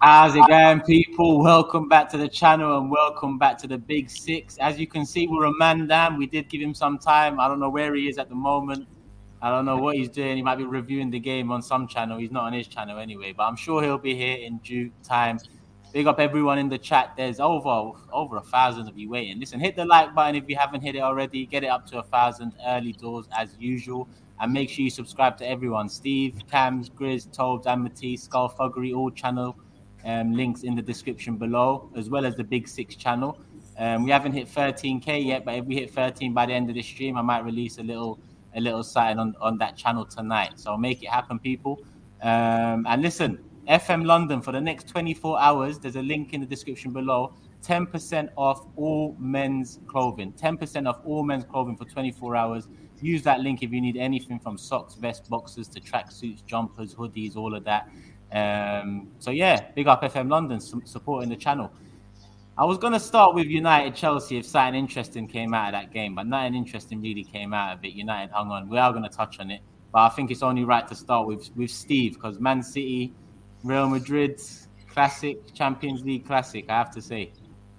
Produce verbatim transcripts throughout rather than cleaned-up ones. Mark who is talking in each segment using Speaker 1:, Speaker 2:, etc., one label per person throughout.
Speaker 1: How's it going, people? Welcome back to the channel and welcome back to the Big Six. As you can see, we're a man down. We did give him some time. I don't know where he is at the moment. I don't know what he's doing. He might be reviewing the game on some channel. He's not on his channel anyway, but I'm sure he'll be here in due time. Big up everyone in the chat. There's over over a thousand of you waiting. Listen, hit the like button if you haven't hit it already. Get it up to a thousand early doors as usual. And make sure you subscribe to everyone. Steve, Cams, Grizz, Tobes, and Matisse, Skullfuggery, all channel um, links in the description below, as well as the Big Six channel. Um, we haven't hit thirteen K yet, but if we hit thirteen by the end of the stream, I might release a little a little sign on, on that channel tonight. So make it happen, people. Um, and listen, F M London, for the next twenty-four hours, there's a link in the description below. ten percent off all men's clothing. ten percent off all men's clothing for twenty-four hours. Use that link if you need anything from socks, vests, boxers to tracksuits, jumpers, hoodies, all of that. Um, so, yeah, big up F M London su- supporting the channel. I was going to start with United Chelsea if something interesting came out of that game, but nothing interesting really came out of it. United hung on. We are going to touch on it, but I think it's only right to start with, with Steve, because Man City, Real Madrid, classic, Champions League classic, I have to say.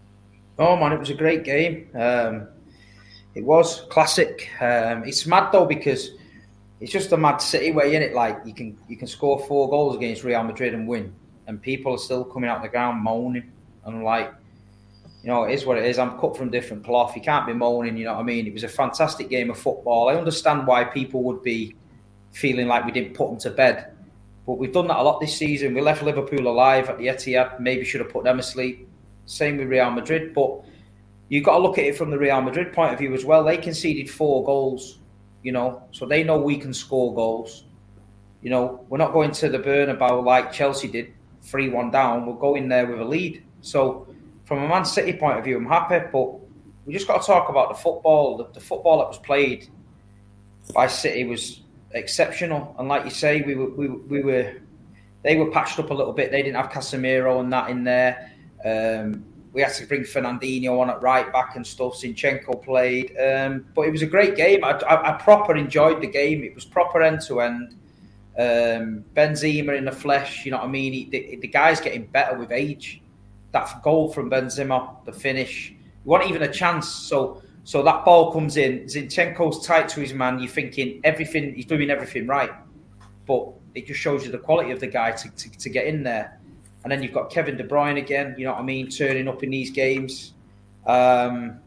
Speaker 2: Oh, man, it was a great game. Um, it was classic. Um, it's mad, though, because it's just a mad City way, innit? Like, you can you can score four goals against Real Madrid and win, and people are still coming out the ground moaning. And, like, you know, it is what it is. I'm cut from different cloth. You can't be moaning, you know what I mean? It was a fantastic game of football. I understand why people would be feeling like we didn't put them to bed. But we've done that a lot this season. We left Liverpool alive at the Etihad. Maybe should have put them asleep. Same with Real Madrid. But you've got to look at it from the Real Madrid point of view as well. They conceded four goals, you know, so they know we can score goals. You know, we're not going to the Bernabeu like Chelsea did, three one down. We're going there with a lead. So from a Man City point of view, I'm happy. But we just got to talk about the football. The, the football that was played by City was exceptional, and like you say, we were we, we were they were patched up a little bit. They didn't have Casemiro and that in there. Um, we had to bring Fernandinho on at right back and stuff. Zinchenko played, um, but it was a great game. I, I, I proper enjoyed the game. It was proper end to end. Um, Benzema in the flesh, you know what I mean. He, the, the guy's getting better with age. That goal from Benzema, the finish, it wasn't even a chance. So. So that ball comes in, Zinchenko's tight to his man, you're thinking everything, he's doing everything right. But it just shows you the quality of the guy to, to, to get in there. And then you've got Kevin De Bruyne again, you know what I mean, turning up in these games. Um,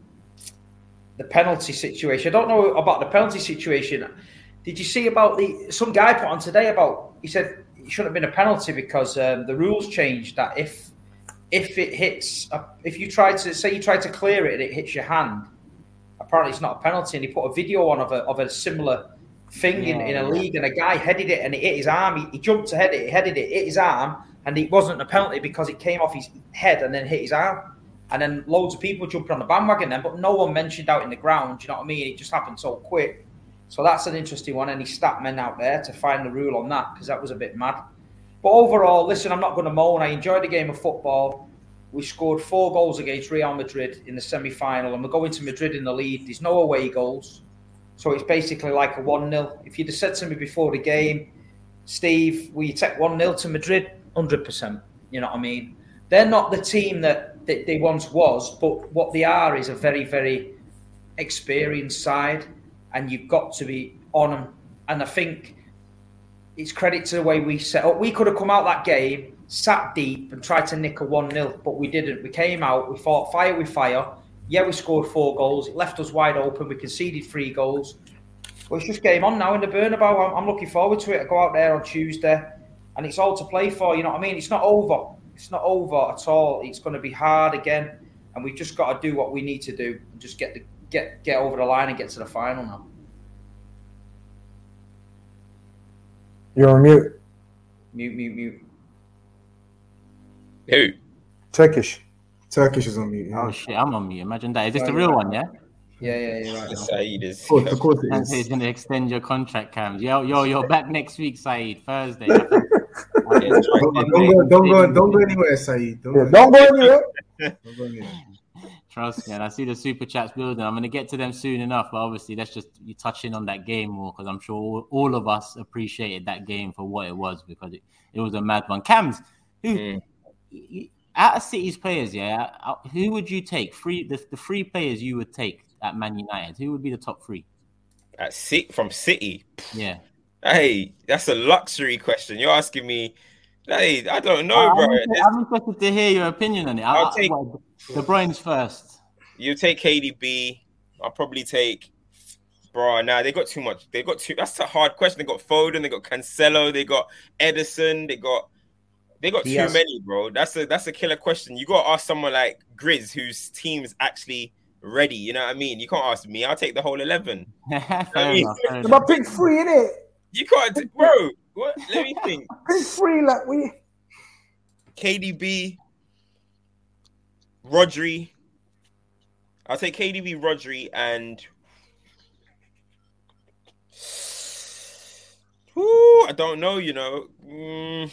Speaker 2: the penalty situation, I don't know about the penalty situation. Did you see about the, some guy put on today about, he said it shouldn't have been a penalty because um, the rules changed that if if it hits, if you try to, say you try to clear it and it hits your hand, apparently it's not a penalty, and he put a video on of a of a similar thing yeah, in, in a league, and a guy headed it and it hit his arm. He, he jumped to head it, he headed it, hit his arm, and it wasn't a penalty because it came off his head and then hit his arm. And then loads of people jumped on the bandwagon then, but no one mentioned out in the ground, you know what I mean? It just happened so quick. So that's an interesting one. Any stat men out there to find the rule on that, because that was a bit mad. But overall, listen, I'm not going to moan. I enjoyed the game of football. We scored four goals against Real Madrid in the semi-final, and we're going to Madrid in the lead. There's no away goals. So it's basically like a one nil. If you'd have said to me before the game, Steve, will you take one nil to Madrid? one hundred percent. You know what I mean? They're not the team that, that they once was, but what they are is a very, very experienced side, and you've got to be on them. And I think it's credit to the way we set up. We could have come out that game, sat deep and tried to nick a one nil, but we didn't. We came out, we fought fire with fire. Yeah, we scored four goals. It left us wide open. We conceded three goals. But it's just game on now in the Bernabeu. I'm, I'm looking forward to it. I go out there on Tuesday, and it's all to play for. You know what I mean? It's not over. It's not over at all. It's going to be hard again, and we've just got to do what we need to do and just get the get get over the line and get to the final now.
Speaker 3: You're on mute.
Speaker 2: Mute, mute, mute.
Speaker 4: Who?
Speaker 3: Turkish. Turkish is on mute. Yeah.
Speaker 1: Oh shit, I'm on mute. Imagine that. Is this the real one, yeah?
Speaker 2: Yeah, yeah, you're right.
Speaker 4: Saeed is.
Speaker 3: Of course, of course it is.
Speaker 1: He's going to extend your contract, Cams. Yo, yo, you're back next week, Saeed. Thursday.
Speaker 3: don't, go, don't go, don't go anywhere, Saeed. Don't, yeah, go, don't go anywhere. Don't go anywhere.
Speaker 1: Trust me, and I see the super chats building. I'm going to get to them soon enough, but obviously, let's just you touch in on that game more, because I'm sure all, all of us appreciated that game for what it was, because it, it was a mad one. Cams, who,
Speaker 4: mm.
Speaker 1: out of City's players, yeah, who would you take? Three, the, the three players you would take at Man United. Who would be the top three?
Speaker 4: At City, from City?
Speaker 1: Yeah.
Speaker 4: Hey, that's a luxury question. You're asking me. Hey, I don't know, uh, bro.
Speaker 1: I'm, I'm interested to hear your opinion on it.
Speaker 4: I'll
Speaker 1: I,
Speaker 4: take
Speaker 1: well, De Bruyne's first.
Speaker 4: You take K D B. I'll probably take. Bro, nah, they got too much. They got too. That's a hard question. They got Foden. They got Cancelo. They got Edison. They got. They got too has... many, bro. That's a that's a killer question. You got to ask someone like Grizz, whose team's actually ready. You know what I mean? You can't ask me. I'll take the whole eleven.
Speaker 3: I mean, but pick three, innit?
Speaker 4: You can't, t- bro. What? Let me think.
Speaker 3: Pick three, like we.
Speaker 4: K D B, Rodri. I'll take K D B, Rodri, and. Whoo, I don't know. You know. Mm.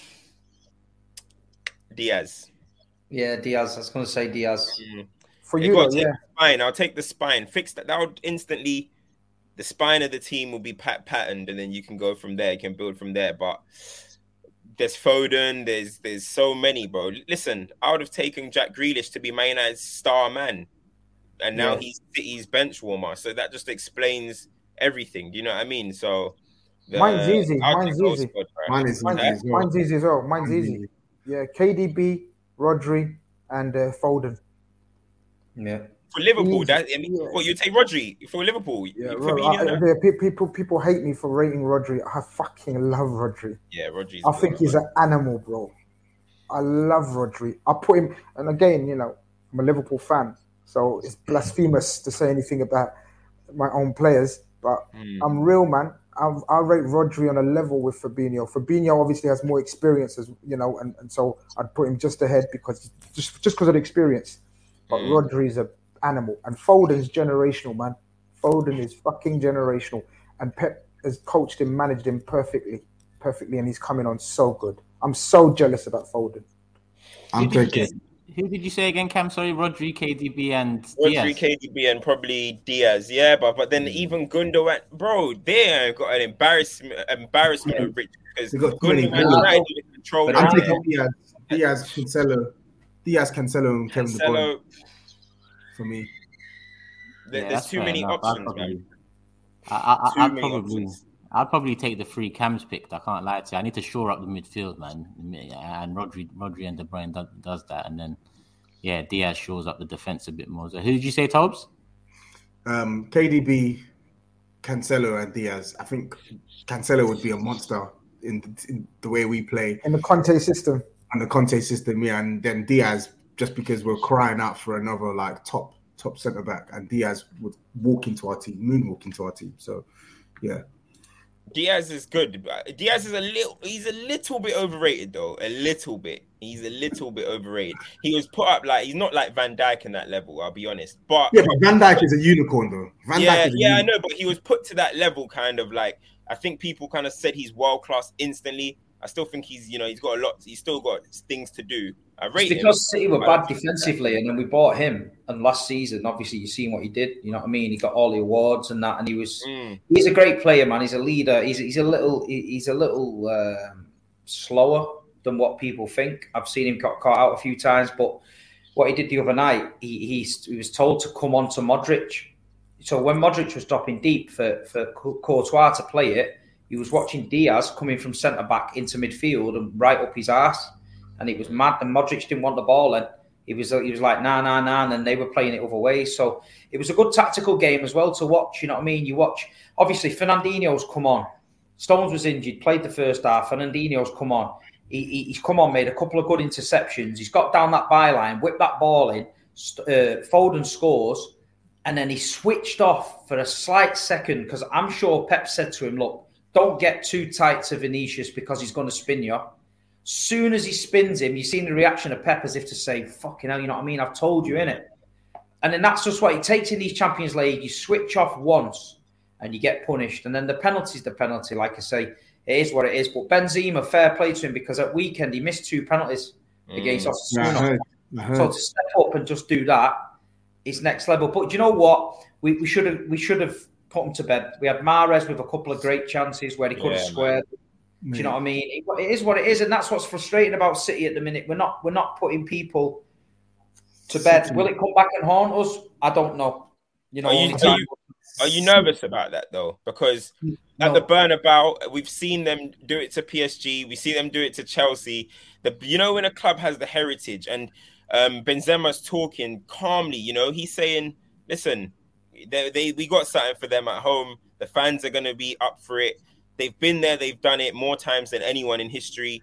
Speaker 4: Diaz.
Speaker 2: Yeah, Diaz. I was going to say Diaz.
Speaker 4: Mm.
Speaker 3: For you, though, yeah.
Speaker 4: Spine. I'll take the spine. Fix that. That would instantly, the spine of the team will be pat patterned, and then you can go from there. You can build from there. But there's Foden. There's there's so many, bro. Listen, I would have taken Jack Grealish to be Man United's star man, and now yeah. he's City's bench warmer. So that just explains everything. Do you know what I mean? So
Speaker 3: the, mine's easy.
Speaker 4: I'll
Speaker 3: mine's easy.
Speaker 4: Spot, right?
Speaker 3: Mine is mine's, easy. Mine's easy as well. Mine's easy. easy. Yeah, K D B, Rodri, and uh, Foden.
Speaker 2: Yeah.
Speaker 4: For Liverpool, that I mean, yeah. Well, you take Rodri for Liverpool.
Speaker 3: Yeah, for I, I, yeah, people people hate me for rating Rodri. I fucking love Rodri.
Speaker 4: Yeah, Rodri.
Speaker 3: I think he's an animal, bro. I love Rodri. I put him, and again, you know, I'm a Liverpool fan, so it's blasphemous to say anything about my own players. But mm. I'm real, man. I'm, I rate Rodri on a level with Fabinho. Fabinho obviously has more experience, as you know, and, and so I'd put him just ahead because just just because of the experience. But mm. Rodri's an animal, and Foden's generational, man. Foden is fucking generational, and Pep has coached him, managed him perfectly, perfectly, and he's coming on so good. I'm so jealous about Foden.
Speaker 1: I'm taking. Who did you say again, Cam? Sorry, Rodri, K D B, and
Speaker 4: Rodri,
Speaker 1: Diaz.
Speaker 4: K D B, and probably Diaz. Yeah, but but then even Gundogan, bro, they got an embarrassment, embarrassment of rich because Gundogan tried to control.
Speaker 3: I'm taking Diaz, Diaz, Cancelo, Diaz, Cancelo, and Kevin De Bruyne. For me,
Speaker 4: there, yeah, there's too many enough. options,
Speaker 1: probably,
Speaker 4: man.
Speaker 1: I, I,
Speaker 4: too
Speaker 1: I'd
Speaker 4: many
Speaker 1: probably,
Speaker 4: options.
Speaker 1: I'd probably take the three Cams picked. I can't lie to you. I need to shore up the midfield, man. And Rodri, Rodri and De Bruyne does, does that, and then yeah, Diaz shores up the defense a bit more. So who did you say, Tobes?
Speaker 3: Um, K D B, Cancelo, and Diaz. I think Cancelo would be a monster in the, in the way we play
Speaker 2: in the Conte system.
Speaker 3: And the Conte system, yeah, and then Diaz. Just because we're crying out for another like top top centre back, and Diaz would walk into our team, moonwalk into our team. So, yeah,
Speaker 4: Diaz is good. Diaz is a little, he's a little bit overrated though, a little bit. He's a little bit overrated. He was put up like he's not like Van Dijk in that level. I'll be honest, but
Speaker 3: yeah, but Van Dijk is a unicorn though. Van
Speaker 4: yeah,
Speaker 3: Dijk is a
Speaker 4: yeah,
Speaker 3: unicorn.
Speaker 4: I know, but he was put to that level, kind of like I think people kind of said he's world class instantly. I still think he's, you know, he's got a lot. He's still got things to do. I rate
Speaker 2: it's because him. City were bad defensively, and then we bought him. And last season, obviously, you've seen what he did. You know what I mean? He got all the awards and that, and he was. Mm. He's a great player, man. He's a leader. He's he's a little he's a little um, slower than what people think. I've seen him got caught out a few times, but what he did the other night, he he, he was told to come on to Modric. So when Modric was dropping deep for for Courtois to play it. He was watching Diaz coming from centre back into midfield and right up his arse, and it was mad. And Modric didn't want the ball, and he was he was like nah nah nah, and then they were playing it other ways. So it was a good tactical game as well to watch. You know what I mean? You watch obviously Fernandinho's come on. Stones was injured, played the first half. Fernandinho's come on. He, he, he's come on, made a couple of good interceptions. He's got down that byline, whipped that ball in. Uh, Foden scores, and then he switched off for a slight second because I'm sure Pep said to him, "Look. Don't get too tight to Vinicius because he's going to spin you." Soon as he spins him, you've seen the reaction of Pep as if to say, fucking hell, you know what I mean? I've told you, innit? And then that's just what it takes in these Champions League. You switch off once and you get punished. And then the penalty's the penalty. Like I say, it is what it is. But Benzema, fair play to him because at weekend he missed two penalties mm. against Osasuna. Yeah, so to step up and just do that is next level. But do you know what? We, we should have we should have put him to bed. We had Mahrez with a couple of great chances where he could have yeah, squared. Man. Do you know what I mean? It, it is what it is, and that's what's frustrating about City at the minute. We're not we're not putting people to bed. City. Will it come back and haunt us? I don't know. You know,
Speaker 4: are you, are you, are you nervous about that though? Because at no. the Bernabeu, we've seen them do it to P S G. We see them do it to Chelsea. The you know when a club has the heritage, and um, Benzema's talking calmly. You know, he's saying, "Listen, they, they we got something for them at home. The fans are going to be up for it. They've been there. They've done it more times than anyone in history."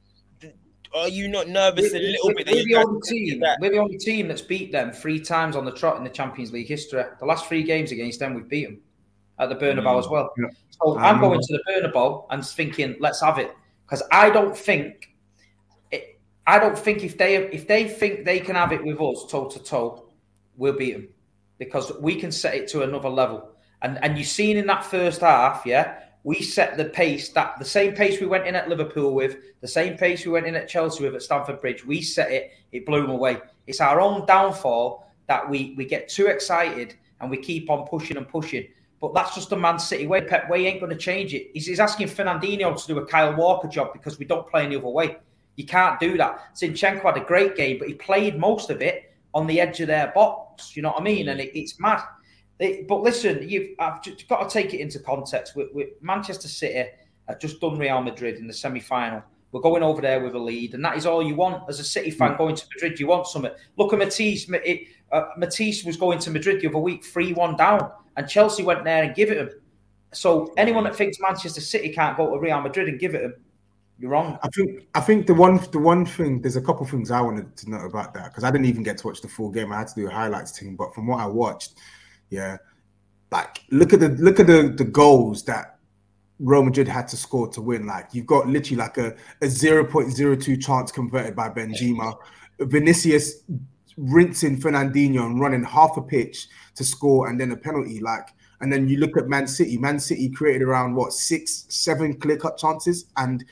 Speaker 4: Are you not nervous we're, a little we're, bit? That
Speaker 2: we're,
Speaker 4: you
Speaker 2: the only team, that? we're the only team that's beat them three times on the trot in the Champions League history. The last three games against them, we've beat them at the Bernabeu mm. as well. Yeah. So I'm going to the Bernabeu and thinking, let's have it, because I don't think, it, I don't think if they if they think they can have it with us toe to toe, we'll beat them, because we can set it to another level. And and you've seen in that first half, yeah. We set the pace, that the same pace we went in at Liverpool with, the same pace we went in at Chelsea with at Stamford Bridge. We set it, it blew them away. It's our own downfall that we, we get too excited and we keep on pushing and pushing. But that's just the Man City way. Pep Way ain't going to change it. He's, he's asking Fernandinho to do a Kyle Walker job because we don't play any other way. You can't do that. Zinchenko had a great game, but he played most of it on the edge of their box. You know what I mean? And it, it's mad. It, but listen, you've I've just got to take it into context. With, with Manchester City have just done Real Madrid in the semi-final. We're going over there with a lead, and that is all you want as a City fan. Mm. Going to Madrid, you want something. Look at Matisse. It, uh, Matisse was going to Madrid the other week, three one down, and Chelsea went there and give it him. So anyone that thinks Manchester City can't go to Real Madrid and give it him, you're wrong.
Speaker 5: I think I think the one the one thing, there's a couple of things I wanted to know about that, because I didn't even get to watch the full game. I had to do a highlights team, but from what I watched, yeah, like look at the look at the, the goals that Real Madrid had to score to win. Like you've got literally like a, a zero point zero two chance converted by Benzema, Vinicius rinsing Fernandinho and running half a pitch to score, and then a penalty. Like, and then you look at Man City. Man City created around what six, seven clear cut chances, and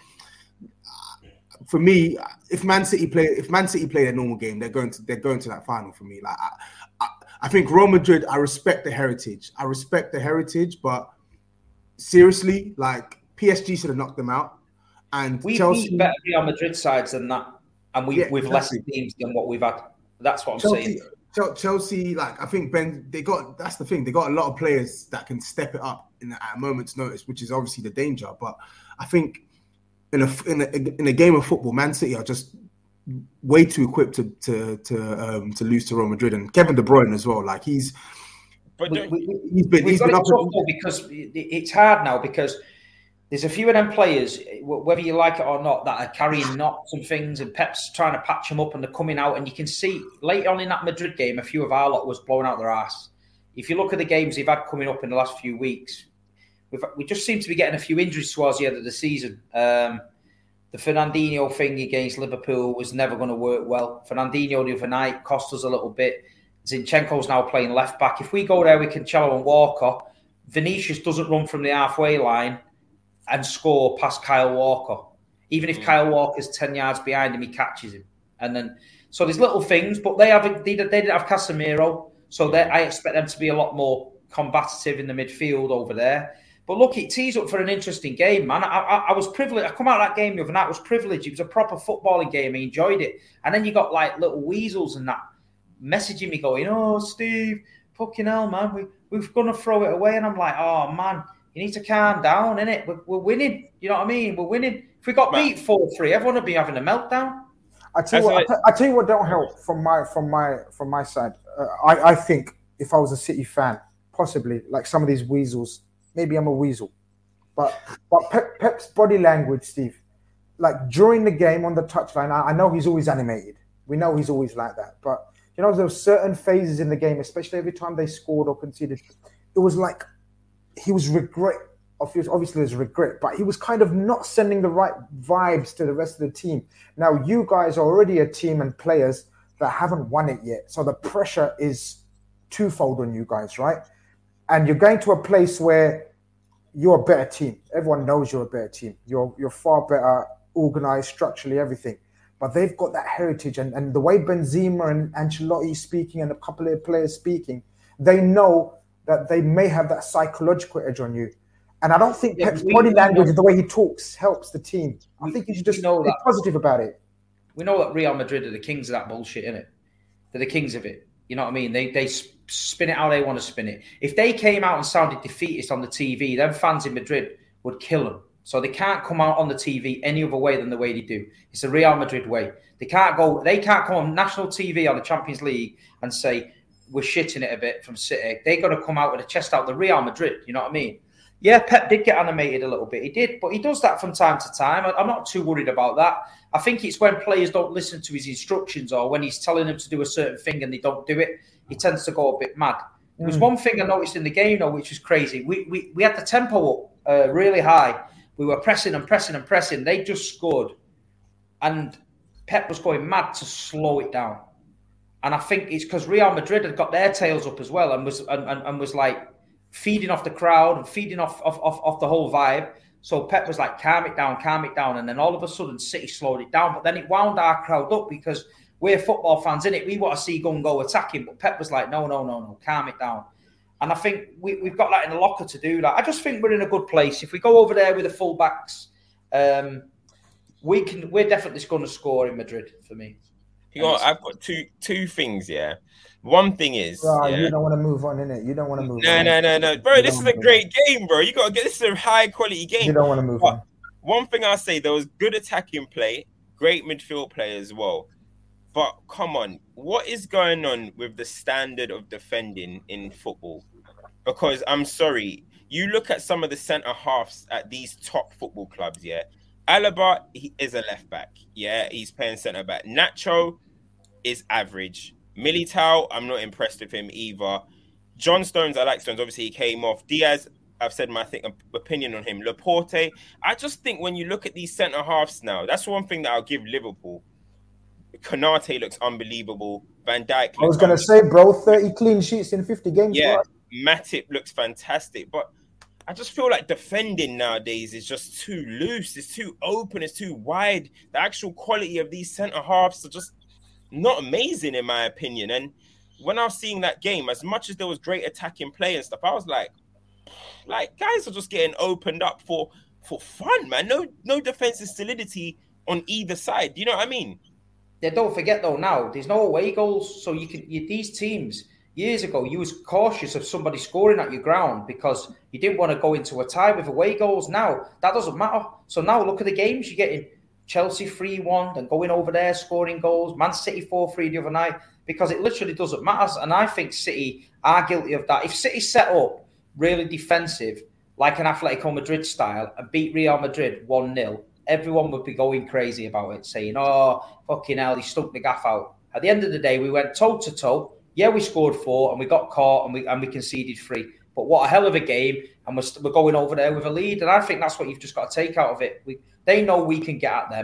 Speaker 5: for me, if Man City play, if Man City play their normal game, they're going to they're going to that final for me. Like, I, I, I think Real Madrid. I respect the heritage. I respect the heritage, but seriously, like P S G should have knocked them out. And
Speaker 2: we
Speaker 5: Chelsea,
Speaker 2: beat better Real Madrid sides than that, and we
Speaker 5: yeah,
Speaker 2: with
Speaker 5: exactly.
Speaker 2: less teams than what we've had. That's what I'm
Speaker 5: Chelsea,
Speaker 2: saying.
Speaker 5: Chelsea, like I think Ben, they got. That's the thing. They got a lot of players that can step it up in, at a moment's notice, which is obviously the danger. But I think. In a, in a in a game of football, Man City are just way too equipped to to to um, to lose to Real Madrid, and Kevin De Bruyne as well. Like he's,
Speaker 2: but we, we, he's been he's been up and... because it's hard now because there's a few of them players, whether you like it or not, that are carrying knots and things, and Pep's trying to patch them up, and they're coming out, and you can see late on in that Madrid game, a few of our lot was blowing out their ass. If you look at the games they've had coming up in the last few weeks. We've, we just seem to be getting a few injuries towards the end of the season. Um, the Fernandinho thing against Liverpool was never going to work well. Fernandinho the other night cost us a little bit. Zinchenko's now playing left back. If we go there with Cancelo and Walker, Vinicius doesn't run from the halfway line and score past Kyle Walker. Even if mm. Kyle Walker's ten yards behind him, he catches him. And then, so there's little things, but they have they, they didn't have Casemiro, so I expect them to be a lot more combative in the midfield over there. But look, it tees up for an interesting game, man. I, I, I was privileged. I come out of that game the other night. I was privileged. It was a proper footballing game. I enjoyed it. And then you got like little weasels and that messaging me going, "Oh, Steve, fucking hell, man, we, we're going to throw it away." And I'm like, "Oh, man, you need to calm down, innit? We're, we're winning. You know what I mean? We're winning. If we got beat four three, everyone would be having a meltdown."
Speaker 3: I tell you what, I, t- I tell you what don't help from my from my from my side. Uh, I, I think if I was a City fan, possibly like some of these weasels. Maybe I'm a weasel, but but Pep, Pep's body language, Steve, like during the game on the touchline, I, I know he's always animated. We know he's always like that. But, you know, there were certain phases in the game, especially every time they scored or conceded, it was like he was regret. Obviously, there's regret, but he was kind of not sending the right vibes to the rest of the team. Now, you guys are already a team and players that haven't won it yet. So the pressure is twofold on you guys, right? And you're going to a place where you're a better team. Everyone knows you're a better team. You're you're far better organized, structurally, everything. But they've got that heritage. And, and the way Benzema and Ancelotti speaking and a couple of players speaking, they know that they may have that psychological edge on you. And I don't think
Speaker 2: Yeah,
Speaker 3: Pep's
Speaker 2: we-
Speaker 3: body
Speaker 2: we
Speaker 3: language
Speaker 2: know-
Speaker 3: and the way he talks helps the team. I
Speaker 2: We-
Speaker 3: think you should just
Speaker 2: we know
Speaker 3: be
Speaker 2: that.
Speaker 3: positive about it.
Speaker 2: We know that Real Madrid are the kings of that bullshit, innit? They're the kings of it. You know what I mean? They they spin it how they want to spin it. If they came out and sounded defeatist on the T V, then fans in Madrid would kill them. So they can't come out on the T V any other way than the way they do. It's a Real Madrid way. They can't go. They can't come on national T V on the Champions League and say we're shitting it a bit from City. They got to come out with a chest out. The Real Madrid. You know what I mean? Yeah, Pep did get animated a little bit. He did, but he does that from time to time. I, I'm not too worried about that. I think it's when players don't listen to his instructions or when he's telling them to do a certain thing and they don't do it, he tends to go a bit mad. There was one thing I noticed in the game, though, which was crazy. We we, we had the tempo up uh, really high. We were pressing and pressing and pressing. They just scored. And Pep was going mad to slow it down. And I think it's because Real Madrid had got their tails up as well and was and, and, and was like feeding off the crowd and feeding off, off, off, off the whole vibe. So Pep was like, calm it down, calm it down. And then all of a sudden, City slowed it down. But then it wound our crowd up because we're football fans, innit? We want to see Gungo attacking. But Pep was like, no, no, no, no, calm it down. And I think we, we've got that in the locker to do that. I just think we're in a good place. If we go over there with the full-backs, um, we can, we're definitely going to score in Madrid for me.
Speaker 4: You know, I've got two two things, yeah. One thing is,
Speaker 3: Bro,
Speaker 4: yeah.
Speaker 3: you don't want to move on, innit? You don't want to move
Speaker 4: no,
Speaker 3: on.
Speaker 4: No, no, no, no. Bro,
Speaker 3: You
Speaker 4: this
Speaker 3: don't
Speaker 4: is
Speaker 3: wanna
Speaker 4: a
Speaker 3: move
Speaker 4: great game, bro. You got to get this is a high-quality game.
Speaker 3: You don't want to move
Speaker 4: But
Speaker 3: on.
Speaker 4: one thing I'll say, there was good attacking play, great midfield play as well. But come on, what is going on with the standard of defending in football? Because I'm sorry, you look at some of the centre halves at these top football clubs, yeah. Alaba, he is a left back, yeah. He's playing centre back. Nacho is average. Militao, I'm not impressed with him either. John Stones, I like Stones. Obviously, he came off. Diaz, I've said my thing, opinion on him. Laporte, I just think when you look at these centre halves now, that's one thing that I'll give Liverpool. Konate looks unbelievable. Van Dijk.
Speaker 3: I was going to say, bro, thirty clean sheets in fifty games.
Speaker 4: Yeah,
Speaker 3: bro.
Speaker 4: Matip looks fantastic. But I just feel like defending nowadays is just too loose. It's too open. It's too wide. The actual quality of these centre halves are just not amazing, in my opinion. And when I was seeing that game, as much as there was great attacking play and stuff, I was like, like guys are just getting opened up for for fun, man. No, no defensive solidity on either side. You know what I mean?
Speaker 2: Yeah, don't forget though. Now there's no away goals, so you can. You, these teams years ago, you was cautious of somebody scoring at your ground because you didn't want to go into a tie with away goals. Now that doesn't matter. So now look at the games you're getting. Chelsea three one, then going over there, scoring goals. Man City four three the other night, because it literally doesn't matter. And I think City are guilty of that. If City set up really defensive, like an Atletico Madrid style, and beat Real Madrid one nil, everyone would be going crazy about it, saying, oh, fucking hell, he stuck the gaff out. At the end of the day, we went toe-to-toe. Yeah, we scored four, and we got caught, and we and we conceded three. But what a hell of a game, and we're, we're going over there with a lead. And I think that's what you've just got to take out of it. We, they know we can get at them.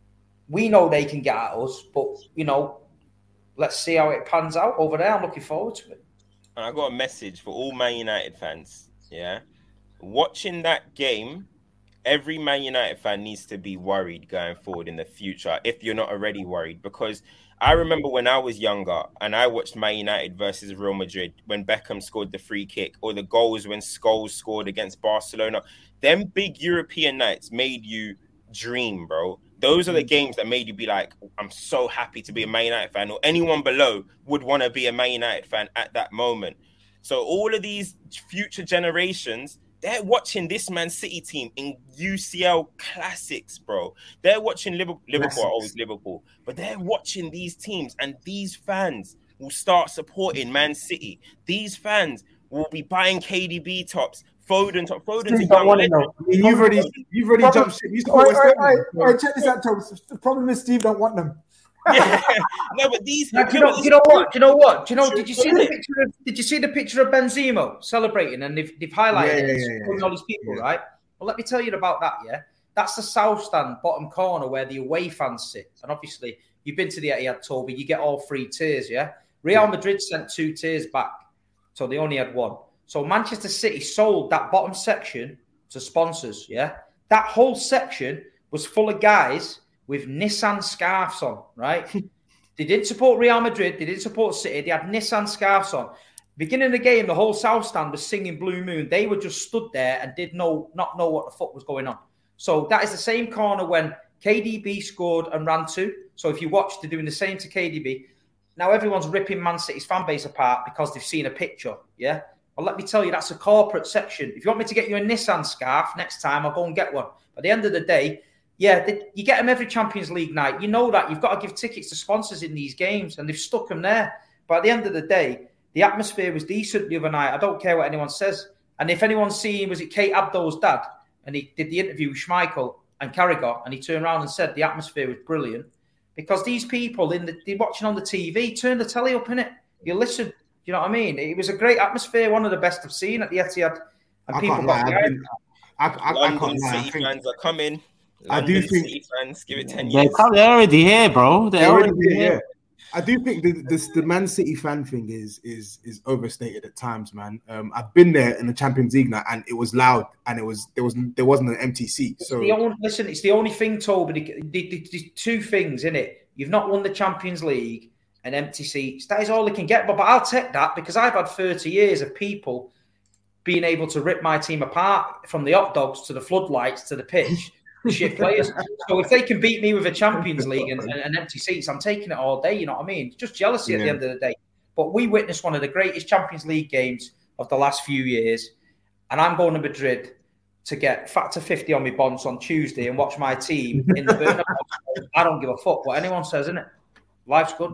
Speaker 2: We know they can get at us. But, you know, let's see how it pans out over there. I'm looking forward to it.
Speaker 4: And I got a message for all Man United fans, yeah? Watching that game, every Man United fan needs to be worried going forward in the future, if you're not already worried. Because I remember when I was younger and I watched Man United versus Real Madrid when Beckham scored the free kick, or the goals when Scholes scored against Barcelona. Them big European nights made you dream, bro. Those are the games that made you be like, I'm so happy to be a Man United fan, or anyone below would want to be a Man United fan at that moment. So all of these future generations, they're watching this Man City team in U C L classics, bro. They're watching Liverpool. Liverpool are always Liverpool, but they're watching these teams, and these fans will start supporting Man City. These fans will be buying K D B tops, Foden top. Foden's a young legend.
Speaker 5: I mean, you've already, you've already
Speaker 3: Problem-
Speaker 5: jumped ship. You
Speaker 3: All right,
Speaker 5: support
Speaker 3: all
Speaker 5: West
Speaker 3: right,
Speaker 5: Ham.
Speaker 3: all right, check this out, Thomas. The problem is Steve don't want them.
Speaker 4: Yeah. No, but these.
Speaker 2: Now, do you
Speaker 4: no,
Speaker 2: know?
Speaker 4: but
Speaker 2: Do you know what? Do you know what? Do you know?
Speaker 4: True,
Speaker 2: Did you see
Speaker 4: isn't
Speaker 2: the
Speaker 4: it?
Speaker 2: picture? Of, did you see the picture of Benzema celebrating, and they've, they've highlighted
Speaker 5: Yeah,
Speaker 2: it,
Speaker 5: yeah,
Speaker 2: and
Speaker 5: yeah,
Speaker 2: showing
Speaker 5: yeah.
Speaker 2: all these people,
Speaker 5: Yeah.
Speaker 2: right? Well, let me tell you about that. Yeah, that's the south stand, bottom corner, where the away fans sit. And obviously, you've been to the Etihad, Toby. You get all three tiers. Yeah, Real Madrid sent two tiers back, so they only had one. So Manchester City sold that bottom section to sponsors. Yeah, that whole section was full of guys with Nissan scarves on, right? They didn't support Real Madrid. They didn't support City. They had Nissan scarves on. Beginning of the game, the whole South Stand was singing Blue Moon. They were just stood there and did know, not know what the fuck was going on. So that is the same corner when K D B scored and ran two. So if you watch, they're doing the same to K D B. Now everyone's ripping Man City's fan base apart because they've seen a picture, yeah? Well, let me tell you, that's a corporate section. If you want me to get you a Nissan scarf next time, I'll go and get one. But at the end of the day, yeah, they, you get them every Champions League night. You know that. You've got to give tickets to sponsors in these games, and they've stuck them there. But at the end of the day, the atmosphere was decent the other night. I don't care what anyone says. And if anyone's seen, was it Kate Abdo's dad? And he did the interview with Schmeichel and Carragher, and he turned around and said the atmosphere was brilliant. Because these people, in the, they're watching on the T V, turn the telly up, innit? You listen. You know what I mean? It was a great atmosphere, one of the best I've seen at the Etihad. And
Speaker 5: I
Speaker 2: people
Speaker 5: can't
Speaker 2: got
Speaker 5: lie.
Speaker 2: behind.
Speaker 5: I, I, I, I
Speaker 4: London
Speaker 5: can't lie. I
Speaker 4: City
Speaker 5: think,
Speaker 4: fans are coming.
Speaker 5: I
Speaker 4: London
Speaker 5: do think-
Speaker 4: City fans, give it ten
Speaker 1: They're,
Speaker 4: years.
Speaker 1: come- they're already here, bro. They're,
Speaker 5: They're
Speaker 1: already,
Speaker 5: already
Speaker 1: here.
Speaker 5: here. I do think the this, the Man City fan thing is is is overstated at times, man. Um, I've been there in the Champions League night, and it was loud, and it was there was there wasn't an empty seat.
Speaker 2: It's
Speaker 5: So
Speaker 2: the only, listen, it's the only thing, Toby. There's two things in it. You've not won the Champions League and empty seats. That is all they can get. But, but I'll take that because I've had thirty years of people being able to rip my team apart from the hot dogs to the floodlights to the pitch. Shit players. So if they can beat me with a Champions League and, and, and empty seats, I'm taking it all day. You know what I mean? It's just jealousy
Speaker 5: Yeah.
Speaker 2: at the end of the day. But we witnessed one of the greatest Champions League games of the last few years, and I'm going to Madrid to get factor fifty on my bonds on Tuesday and watch my team in the Bernabeu. I don't give a fuck what anyone says, innit? Life's good.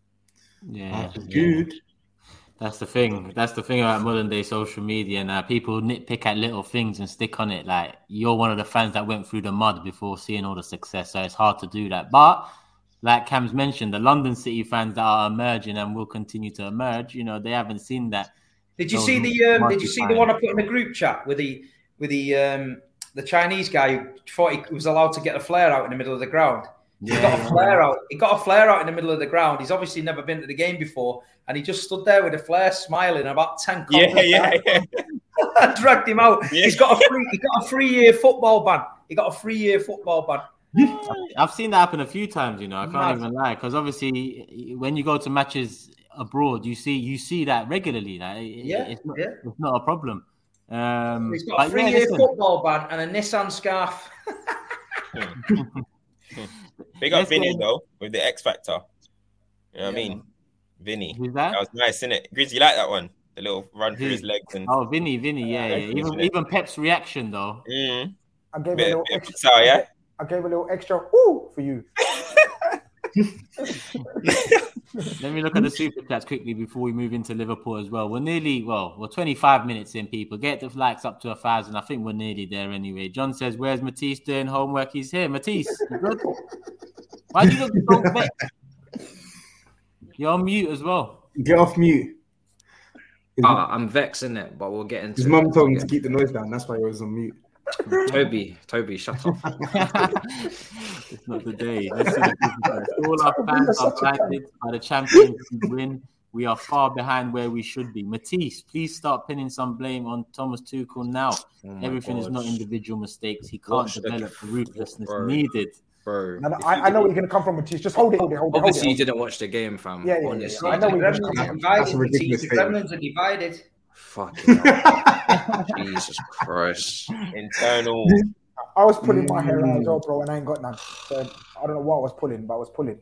Speaker 1: Yeah,
Speaker 5: that's
Speaker 1: yeah.
Speaker 5: good.
Speaker 1: That's the thing. That's the thing about modern day social media. Now people nitpick at little things and stick on it. Like you're one of the fans that went through the mud before seeing all the success, so it's hard to do that. But like Cam's mentioned, the London City fans that are emerging and will continue to emerge, you know, they haven't seen that.
Speaker 2: Did you
Speaker 1: Those
Speaker 2: see the um, Did you see the
Speaker 1: mud
Speaker 2: one I put in the group chat with the with the um, the Chinese guy who thought he was allowed to get a flare out in the middle of the ground?
Speaker 1: Yeah,
Speaker 2: he got a
Speaker 1: yeah,
Speaker 2: flare out. He got a flare out in the middle of the ground. He's obviously never been to the game before, and he just stood there with a flare, smiling. About ten.
Speaker 4: Yeah, yeah, yeah.
Speaker 2: I dragged him out.
Speaker 4: Yeah.
Speaker 2: He's got a free. He got a three-year football ban. He got a three-year football ban.
Speaker 1: I've seen that happen a few times, you know. I can't
Speaker 2: Mad.
Speaker 1: even lie, because obviously, when you go to matches abroad, you see you see that regularly. Like, it-
Speaker 2: Yeah,
Speaker 1: it's not,
Speaker 2: yeah.
Speaker 1: it's not a problem. Um,
Speaker 2: He's got
Speaker 1: but
Speaker 2: a
Speaker 1: yeah,
Speaker 2: three-year
Speaker 1: listen,
Speaker 2: football ban and a Nissan scarf.
Speaker 4: Big up
Speaker 1: Let's
Speaker 4: Vinny
Speaker 1: go.
Speaker 4: though with the X Factor. You know what I
Speaker 2: Yeah,
Speaker 4: mean? Vinny.
Speaker 1: Who's
Speaker 4: That
Speaker 1: that?
Speaker 4: was nice, isn't it? Grizz, you like that one? The little run through
Speaker 1: Who?
Speaker 4: his legs and
Speaker 1: Oh, Vinny, Vinny, yeah, yeah.
Speaker 4: Yeah,
Speaker 1: Even
Speaker 4: isn't it?
Speaker 1: even Pep's reaction though.
Speaker 4: mm,
Speaker 3: I gave a
Speaker 4: bit,
Speaker 3: little
Speaker 4: bit of
Speaker 3: extra.
Speaker 4: pizza, yeah.
Speaker 3: I gave a little extra woo for you.
Speaker 1: Let me look at the super chats quickly before we move into Liverpool as well. We're nearly, well, we're twenty-five minutes in, people. Get the likes up to a thousand. I think we're nearly there anyway. John says, where's Matisse doing homework? He's here. Matisse, you good? Why do you look so vexed? You're on mute as well.
Speaker 5: Get off mute. His,
Speaker 6: Ah, I'm vexing it, but we'll get into
Speaker 5: his
Speaker 6: it.
Speaker 5: mum told him
Speaker 6: We'll
Speaker 5: to
Speaker 6: get-
Speaker 5: keep the noise down. That's why he was on mute.
Speaker 6: Toby, Toby, shut up.
Speaker 1: It's not the day. Let's see the super chats. All our fans are excited by the Champions League win. We are far behind where we should be. Matisse, please start pinning some blame on Thomas Tuchel now.
Speaker 6: Oh my
Speaker 1: Everything is
Speaker 6: God.
Speaker 1: not individual mistakes. He can't
Speaker 6: Watch the-
Speaker 1: develop the ruthlessness
Speaker 6: Bro.
Speaker 1: needed.
Speaker 6: Bro.
Speaker 3: And I, I know where you're going to come from, Matisse. Just hold it, hold it, hold it. Hold
Speaker 6: Obviously, you
Speaker 3: it.
Speaker 6: didn't watch the game, fam.
Speaker 3: Yeah, yeah, yeah,
Speaker 6: Honestly.
Speaker 3: I know
Speaker 2: The
Speaker 3: we just-
Speaker 2: Gremlins are
Speaker 5: That's a
Speaker 2: divided.
Speaker 5: ridiculous
Speaker 2: The
Speaker 5: statement.
Speaker 2: Gremlins are divided.
Speaker 6: Fucking hell. Jesus Christ.
Speaker 4: Internal.
Speaker 3: I was pulling my hair out as well, bro, and I ain't got none. So I don't know what I was pulling, but I was pulling.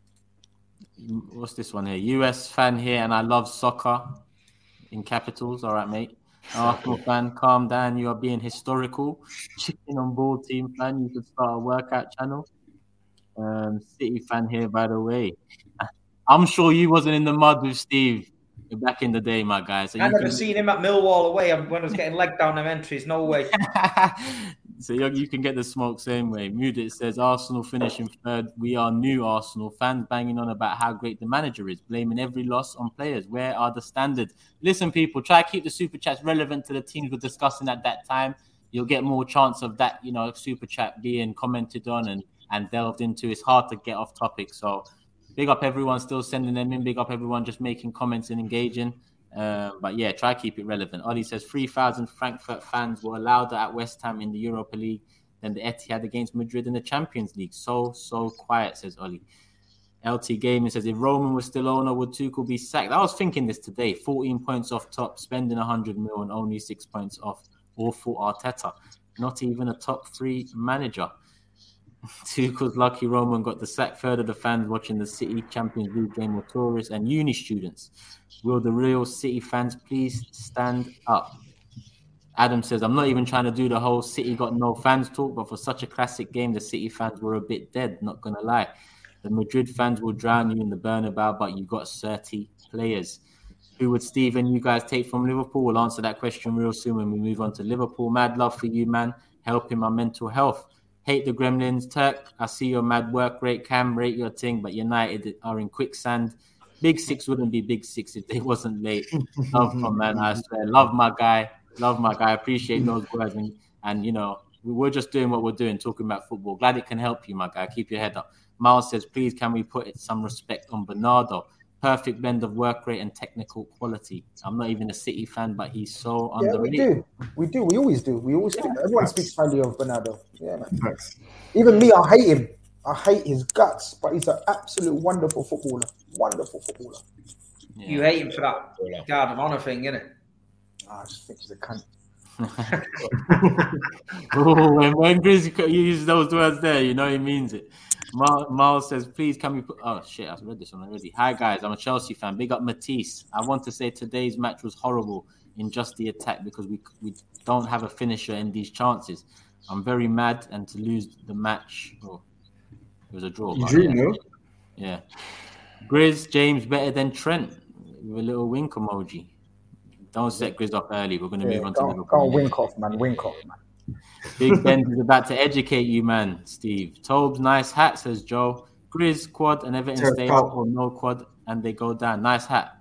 Speaker 1: What's this one here? U S fan here, and I love soccer in capitals. All right, mate. Arsenal fan, calm down. You are being historical. Chicken on board team fan. You could start a workout channel. Um, City fan here, by the way. I'm sure you wasn't in the mud with Steve back in the day, my guy. So
Speaker 2: I
Speaker 1: you
Speaker 2: never
Speaker 1: can...
Speaker 2: seen him at Millwall away when I was getting leg down them entries. No way.
Speaker 1: So you, you can get the smoke same way. Mudit says Arsenal finishing third. We are new Arsenal fans banging on about how great the manager is, blaming every loss on players. Where are the standards? Listen, people, try to keep the super chats relevant to the teams we're discussing at that time. You'll get more chance of that, you know, super chat being commented on and, and delved into. It's hard to get off topic. So big up everyone still sending them in. Big up everyone just making comments and engaging. Uh, but yeah, try to keep it relevant. Ollie says three thousand Frankfurt fans were allowed at West Ham in the Europa League than the Etihad against Madrid in the Champions League. So, so quiet, says Ollie. L T Gaming says, if Roman was still owner, would Tuchel be sacked? I was thinking this today. fourteen points off top, spending one hundred mil and only six points off. Awful Arteta. Not even a top three manager. Tuchel's lucky Roman got the sack. Third of the fans watching the City Champions League game were tourists and uni students. Will the real City fans please stand up? Adam says, I'm not even trying to do the whole City got no fans talk, but for such a classic game, the City fans were a bit dead, not going to lie. The Madrid fans will drown you in the Bernabeu, but you got thirty players. Who would Stephen, you guys take from Liverpool? We'll answer that question real soon when we move on to Liverpool. Mad love for you, man. Helping my mental health. Hate the Gremlins. Turk, I see your mad work rate. Cam, rate your thing, but United are in quicksand. Big Six wouldn't be Big Six if they wasn't late. Love from man, I swear. Love my guy. Love my guy. Appreciate those words. And, and, you know, we're just doing what we're doing, talking about football. Glad it can help you, my guy. Keep your head up. Miles says, please, can we put some respect on Bernardo? Perfect blend of work rate and technical quality. I'm not even a City fan, but he's so
Speaker 3: Yeah,
Speaker 1: underrated.
Speaker 3: we do. We do. We always do. We always speak. Everyone speaks highly of Bernardo. Yeah, man.
Speaker 5: Thanks.
Speaker 3: Even me, I hate him. I hate his guts, but he's an absolute wonderful footballer. Wonderful footballer.
Speaker 1: Yeah.
Speaker 2: You hate him for that guard of honour thing, innit?
Speaker 3: Ah, I just think he's a cunt.
Speaker 1: Oh, when, when Grizz uses those words there, you know he means it. Miles Mal says, please can we put... Oh, shit, I've read this one already. Hi, guys. I'm a Chelsea fan. Big up Matisse. I want to say today's match was horrible in just the attack because we we don't have a finisher in these chances. I'm very mad, and to lose the match... Oh, it was a draw.
Speaker 5: You
Speaker 1: but
Speaker 5: drew,
Speaker 1: yeah.
Speaker 5: no?
Speaker 1: Yeah. Grizz, James better than Trent with a little wink emoji. Don't set Grizz off early. We're going to
Speaker 3: Yeah,
Speaker 1: move on to
Speaker 3: go,
Speaker 1: Liverpool.
Speaker 3: go on, wink off, man. Wink off, man.
Speaker 1: Big Ben is about to educate you, man, Steve. Tobes, nice hat, says Joe. Grizz, quad, and Everton
Speaker 5: Sure,
Speaker 1: stay
Speaker 5: Paul.
Speaker 1: up or no quad, and they go down. Nice hat.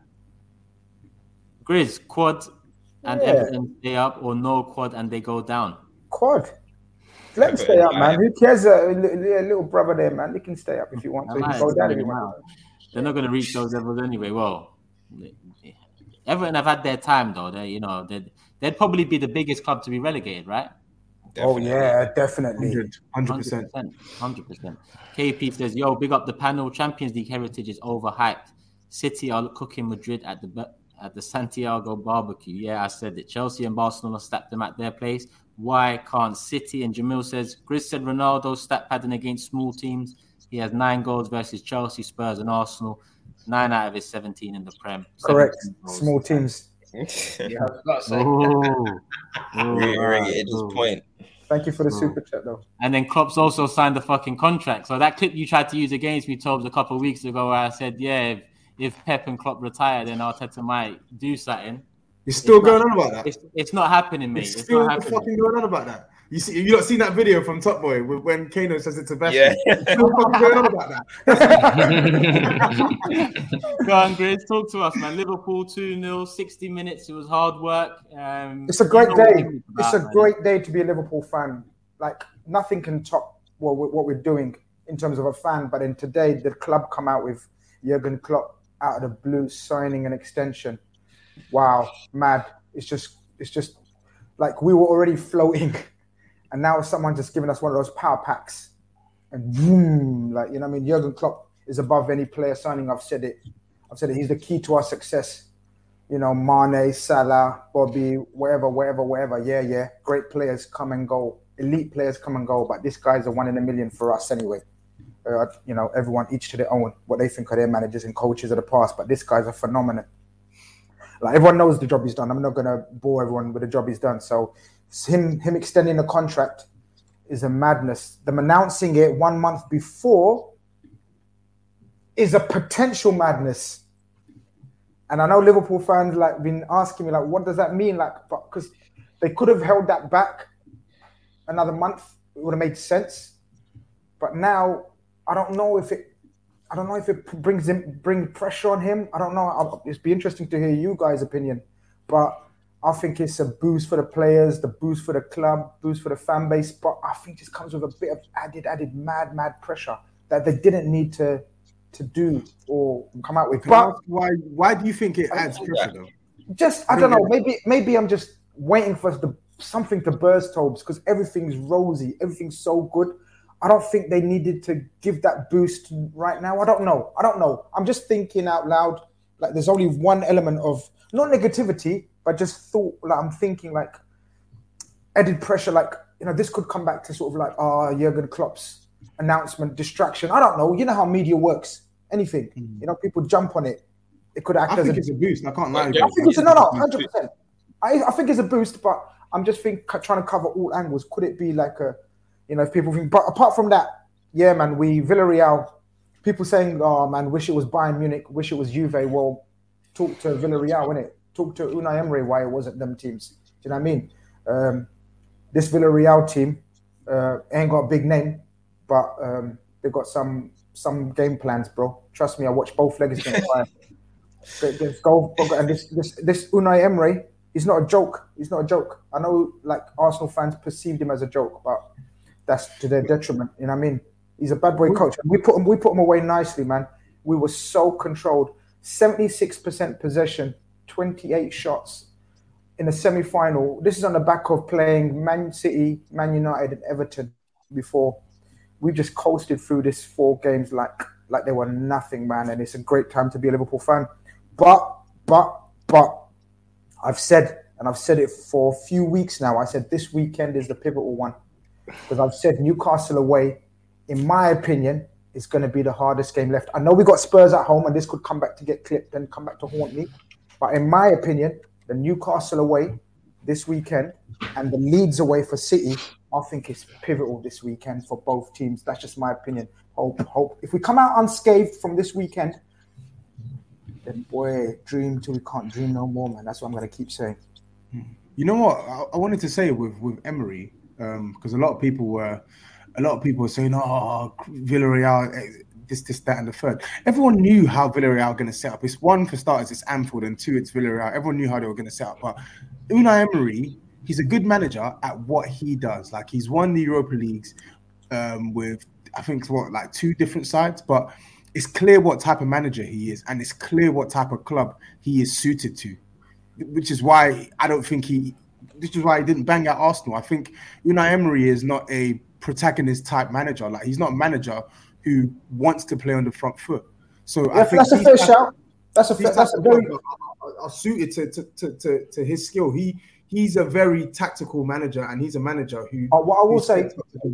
Speaker 1: Grizz, quad, and
Speaker 3: Yeah.
Speaker 1: Everton stay up or no quad, and they go down.
Speaker 3: Quad. Let him stay up, man. Who cares? A uh, little brother there, man. He can stay up if you want to. He can go down if you want to.
Speaker 1: They're not going to reach those levels anyway. Well, Everton have had their time, though. They, you know, they'd, they'd probably be the biggest club to be relegated, right?
Speaker 3: Oh, yeah, definitely.
Speaker 5: one hundred percent.
Speaker 1: one hundred percent. K P says, yo, big up the panel. Champions League heritage is overhyped. City are cooking Madrid at the at the Santiago barbecue. Yeah, I said it. Chelsea and Barcelona stacked them at their place. Why can't City? And Jamil says, Grizz said Ronaldo stat padding against small teams. He has nine goals versus Chelsea, Spurs and Arsenal. Nine out of his seventeen in the Prem.
Speaker 3: Correct.
Speaker 1: goals.
Speaker 3: Small teams.
Speaker 2: Yeah, I was about to say.
Speaker 1: Oh, oh,
Speaker 4: Reiterated his
Speaker 1: oh.
Speaker 4: point.
Speaker 3: Thank you for the
Speaker 1: Oh.
Speaker 3: super chat, though.
Speaker 1: And then Klopp's also signed the fucking contract. So that clip you tried to use against me, Tobes, a couple of weeks ago, where I said, yeah, if, if Pep and Klopp retire, then Arteta might do something.
Speaker 5: You're still
Speaker 1: It's
Speaker 5: going
Speaker 1: not-
Speaker 5: on about that?
Speaker 1: It's, it's not happening, mate.
Speaker 5: It's
Speaker 1: It's
Speaker 5: still
Speaker 1: not happening.
Speaker 5: fucking going on about that. You see, you not seen that video from Top Boy with- when Kano says it to Best.
Speaker 4: Yeah.
Speaker 5: Still fucking going on about that.
Speaker 1: Go on, Grizz, talk to us, man. Liverpool two nil, sixty minutes. It was hard work. Um,
Speaker 3: It's a great
Speaker 1: you know what
Speaker 3: day.
Speaker 1: it is
Speaker 3: It's
Speaker 1: about,
Speaker 3: a
Speaker 1: man.
Speaker 3: great day to be a Liverpool fan. Like, nothing can top what, we- what we're doing in terms of a fan. But then today, the club come out with Jurgen Klopp out of the blue signing an extension. Wow, mad. It's just, it's just like we were already floating. And now someone just giving us one of those power packs. And boom, like, you know what I mean? Jurgen Klopp is above any player signing. I've said it. I've said it. He's the key to our success. You know, Mane, Salah, Bobby, whatever, whatever, whatever. Yeah, yeah. Great players come and go. Elite players come and go. But this guy's a one in a million for us anyway. Uh, you know, everyone each to their own, what they think of their managers and coaches of the past. But this guy's a phenomenon. Like, everyone knows the job he's done. I'm not going to bore everyone with the job he's done. So him, him extending the contract is a madness. Them announcing it one month before is a potential madness. And I know Liverpool fans like been asking me, like, what does that mean? Like, because they could have held that back another month. It would have made sense. But now I don't know if it I don't know if it brings him bring pressure on him. I don't know. I'll, it'd be interesting to hear you guys' opinion. But I think it's a boost for the players, the boost for the club, boost for the fan base. But I think this comes with a bit of added, added mad, mad pressure that they didn't need to to do or come out with.
Speaker 5: Can I
Speaker 3: But
Speaker 5: ask why why do you think it adds pressure though?
Speaker 3: just, I don't know, maybe maybe I'm just waiting for the, something to burst, Tobes, because everything's rosy, everything's so good. I don't think they needed to give that boost right now. I don't know. I don't know. I'm just thinking out loud. Like there's only one element of not negativity, but just thought. Like I'm thinking like added pressure. Like you know, this could come back to sort of like ah, oh, Jurgen Klopp's announcement distraction. I don't know. You know how media works. Anything. Mm. You know, people jump on it. It could act
Speaker 5: I
Speaker 3: as
Speaker 5: think
Speaker 3: a
Speaker 5: it's a boost. I can't lie.
Speaker 3: I think it's a, no, no, hundred percent. I I think it's a boost, but I'm just think trying to cover all angles. Could it be like a You know, if people think, but apart from that, yeah, man, we Villarreal, people saying, oh man, wish it was Bayern Munich, wish it was Juve. Well, talk to Villarreal, innit? Talk to Unai Emery why it wasn't them teams. Do you know what I mean? Um, this Villarreal team uh, ain't got a big name, but um, they've got some some game plans, bro. Trust me, I watched both legs against Bayern. Against goal, and this this this Unai Emery, he's not a joke. He's not a joke. I know, like Arsenal fans perceived him as a joke, but that's to their detriment. You know what I mean? He's a bad boy coach. We put him, we put him away nicely, man. We were so controlled. seventy-six percent possession, twenty-eight shots in a semi-final. This is on the back of playing Man City, Man United, and Everton before. We just coasted through this four games like like they were nothing, man. And it's a great time to be a Liverpool fan. But, but, but, I've said, and I've said it for a few weeks now, I said this weekend is the pivotal one. Because I've said Newcastle away, in my opinion, is going to be the hardest game left. I know we got Spurs at home, and this could come back to get clipped and come back to haunt me. But in my opinion, the Newcastle away this weekend and the Leeds away for City, I think it's pivotal this weekend for both teams. That's just my opinion. Hope, hope. If we come out unscathed from this weekend, then boy, dream till we can't dream no more, man. That's what I'm going to keep saying.
Speaker 5: You know what? I, I wanted to say with with Emery. Because um, a lot of people were, a lot of people were saying, "Oh, Villarreal, this, this, that, and the third." Everyone knew how Villarreal were going to set up. It's one for starters, it's Anfield, and two, it's Villarreal. Everyone knew how they were going to set up. But Unai Emery, he's a good manager at what he does. Like he's won the Europa Leagues um, with, I think, what like two different sides. But it's clear what type of manager he is, and it's clear what type of club he is suited to. Which is why I don't think he. This is why he didn't bang at Arsenal. I think Unai Emery is not a protagonist type manager. Like he's not a manager who wants to play on the front foot. So
Speaker 3: yeah,
Speaker 5: I think
Speaker 3: that's a fair shout. That's a fair, that's a very
Speaker 5: are, are suited to, to, to, to, to his skill. He he's a very tactical manager, and he's a manager who.
Speaker 3: Uh, what I will say,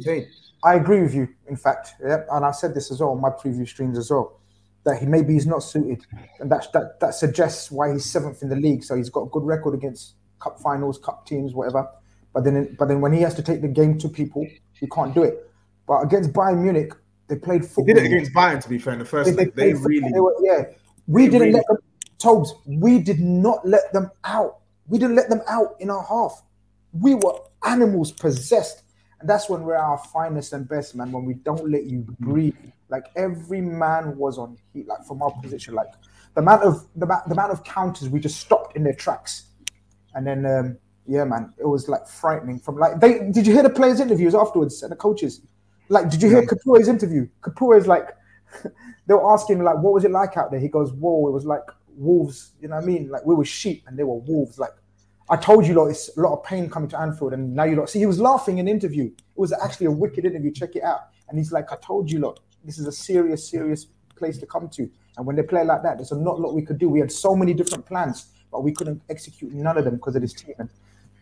Speaker 3: I agree with you. In fact, yeah, and I said this as well on my preview streams as well, that he maybe he's not suited, and that that that suggests why he's seventh in the league. So he's got a good record against cup finals, cup teams, whatever. But then, but then when he has to take the game to people, he can't do it. But against Bayern Munich, they played football.
Speaker 5: He did it against Bayern, to be fair, in the first
Speaker 3: they,
Speaker 5: leg. They, they really,
Speaker 3: they were, yeah. We didn't
Speaker 5: really,
Speaker 3: let them. Tobes, we did not let them out. We didn't let them out in our half. We were animals possessed, and that's when we're our finest and best, man. When we don't let you breathe, like every man was on heat, like from our position, like the amount of the, the amount of counters we just stopped in their tracks. And then, um, yeah, man, it was like frightening. From like, they did you hear the players' interviews afterwards and the coaches? Like, did you hear Capore's interview? Capore's like, they were asking like, what was it like out there? He goes, whoa, it was like wolves. You know what I mean? Like we were sheep and they were wolves. Like I told you, lot, it's a lot of pain coming to Anfield, and now you lot see. He was laughing in the interview. It was actually a wicked interview. Check it out. And he's like, I told you, lot, this is a serious, serious place to come to. And when they play like that, there's a not lot we could do. We had so many different plans, but we couldn't execute none of them because of this team. And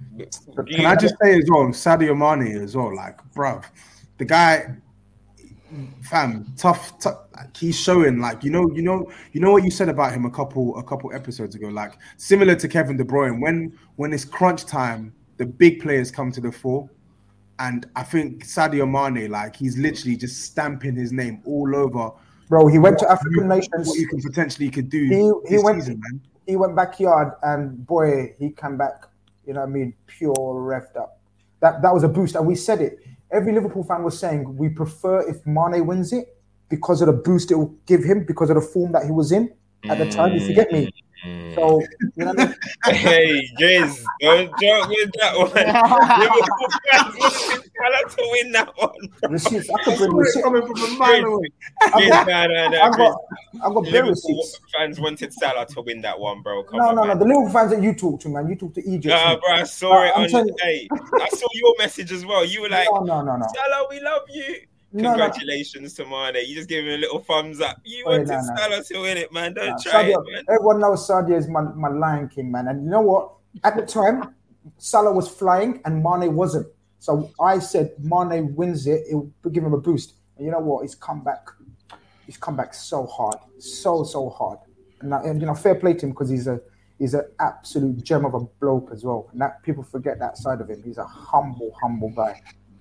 Speaker 5: can I just say as well, Sadio Mane as well, like, bruv, the guy, fam, tough, tough. Like, he's showing, like, you know, you know, you know what you said about him a couple, a couple episodes ago, like similar to Kevin De Bruyne. When, when it's crunch time, the big players come to the fore, and I think Sadio Mane, like, he's literally just stamping his name all over.
Speaker 3: Bro, he went to African you, nations.
Speaker 5: What you can potentially could do.
Speaker 3: He, he
Speaker 5: this
Speaker 3: went.
Speaker 5: Season, man.
Speaker 3: He went backyard, and boy, he came back. You know what I mean? Pure revved up. That that was a boost, and we said it. Every Liverpool fan was saying we prefer if Mane wins it because of the boost it will give him, because of the form that he was in at the time. If you get me. So, you know what I mean?
Speaker 4: Hey, Jays, don't joke with that one. Liverpool fans wanted Salah to win that one.
Speaker 3: Receipts. I could bring receipts.
Speaker 5: Coming from a mile away.
Speaker 4: Yes, no, no, no.
Speaker 3: I've got, I've got bare
Speaker 4: Liverpool
Speaker 3: receipts.
Speaker 4: fans wanted Salah to win that one, bro. Come
Speaker 3: no,
Speaker 4: on,
Speaker 3: no,
Speaker 4: man.
Speaker 3: no. The Liverpool fans that you talk to, man, you talk to Egypt.
Speaker 4: Nah,
Speaker 3: man.
Speaker 4: bro, I saw
Speaker 3: Uh,
Speaker 4: it
Speaker 3: I'm
Speaker 4: on
Speaker 3: telling
Speaker 4: the day. I saw your message as well. You were like,
Speaker 3: No, no, no, no.
Speaker 4: Salah, we love you.
Speaker 3: No,
Speaker 4: Congratulations no. to Mane. You just give him a little thumbs up. You
Speaker 3: oh,
Speaker 4: wanted
Speaker 3: no, no.
Speaker 4: Salah to win it, man. Don't
Speaker 3: no,
Speaker 4: try
Speaker 3: Sadio,
Speaker 4: it, man.
Speaker 3: Everyone knows Sadio is my, my Lion King, man. And you know what? At the time, Salah was flying and Mane wasn't. So I said Mane wins it. It will give him a boost. And you know what? He's come back. He's come back so hard. So, so hard. And, and you know, fair play to him because he's a he's an absolute gem of a bloke as well. And that people forget that side of him. He's a humble, humble guy.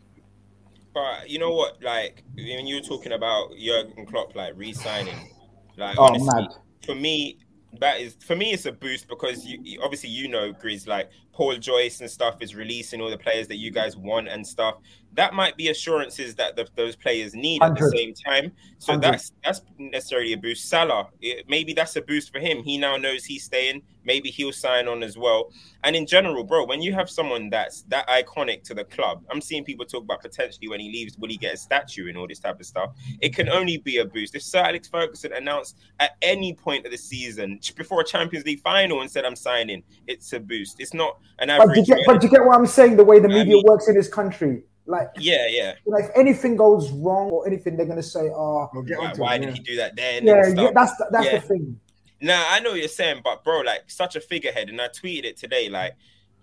Speaker 4: But you know what? Like when you were talking about Jurgen Klopp, like re-signing, like
Speaker 3: oh,
Speaker 4: honestly,
Speaker 3: mad.
Speaker 4: for me, that is for me, it's a boost because you obviously you know, Grizz, like Paul Joyce and stuff is releasing all the players that you guys want and stuff. That might be assurances that the, those players need one hundred at the same time. So one hundred that's that's necessarily a boost. Salah, it, maybe that's a boost for him. He now knows he's staying. Maybe he'll sign on as well. And in general, bro, when you have someone that's that iconic to the club, I'm seeing people talk about potentially when he leaves, will he get a statue and all this type of stuff? It can only be a boost. If Sir Alex Ferguson announced at any point of the season before a Champions League final and said I'm signing, it's a boost. It's not an average.
Speaker 3: But do you get, but do you get what I'm saying? The way the media I mean, works in this country. Like
Speaker 4: yeah, yeah.
Speaker 3: You know, if anything goes wrong or anything, they're gonna say, "Oh,
Speaker 4: why, why did he do that then?"
Speaker 3: Yeah, yeah that's the, that's yeah. the thing.
Speaker 4: Nah, I know what you're saying, but bro, like such a figurehead, and I tweeted it today. Like,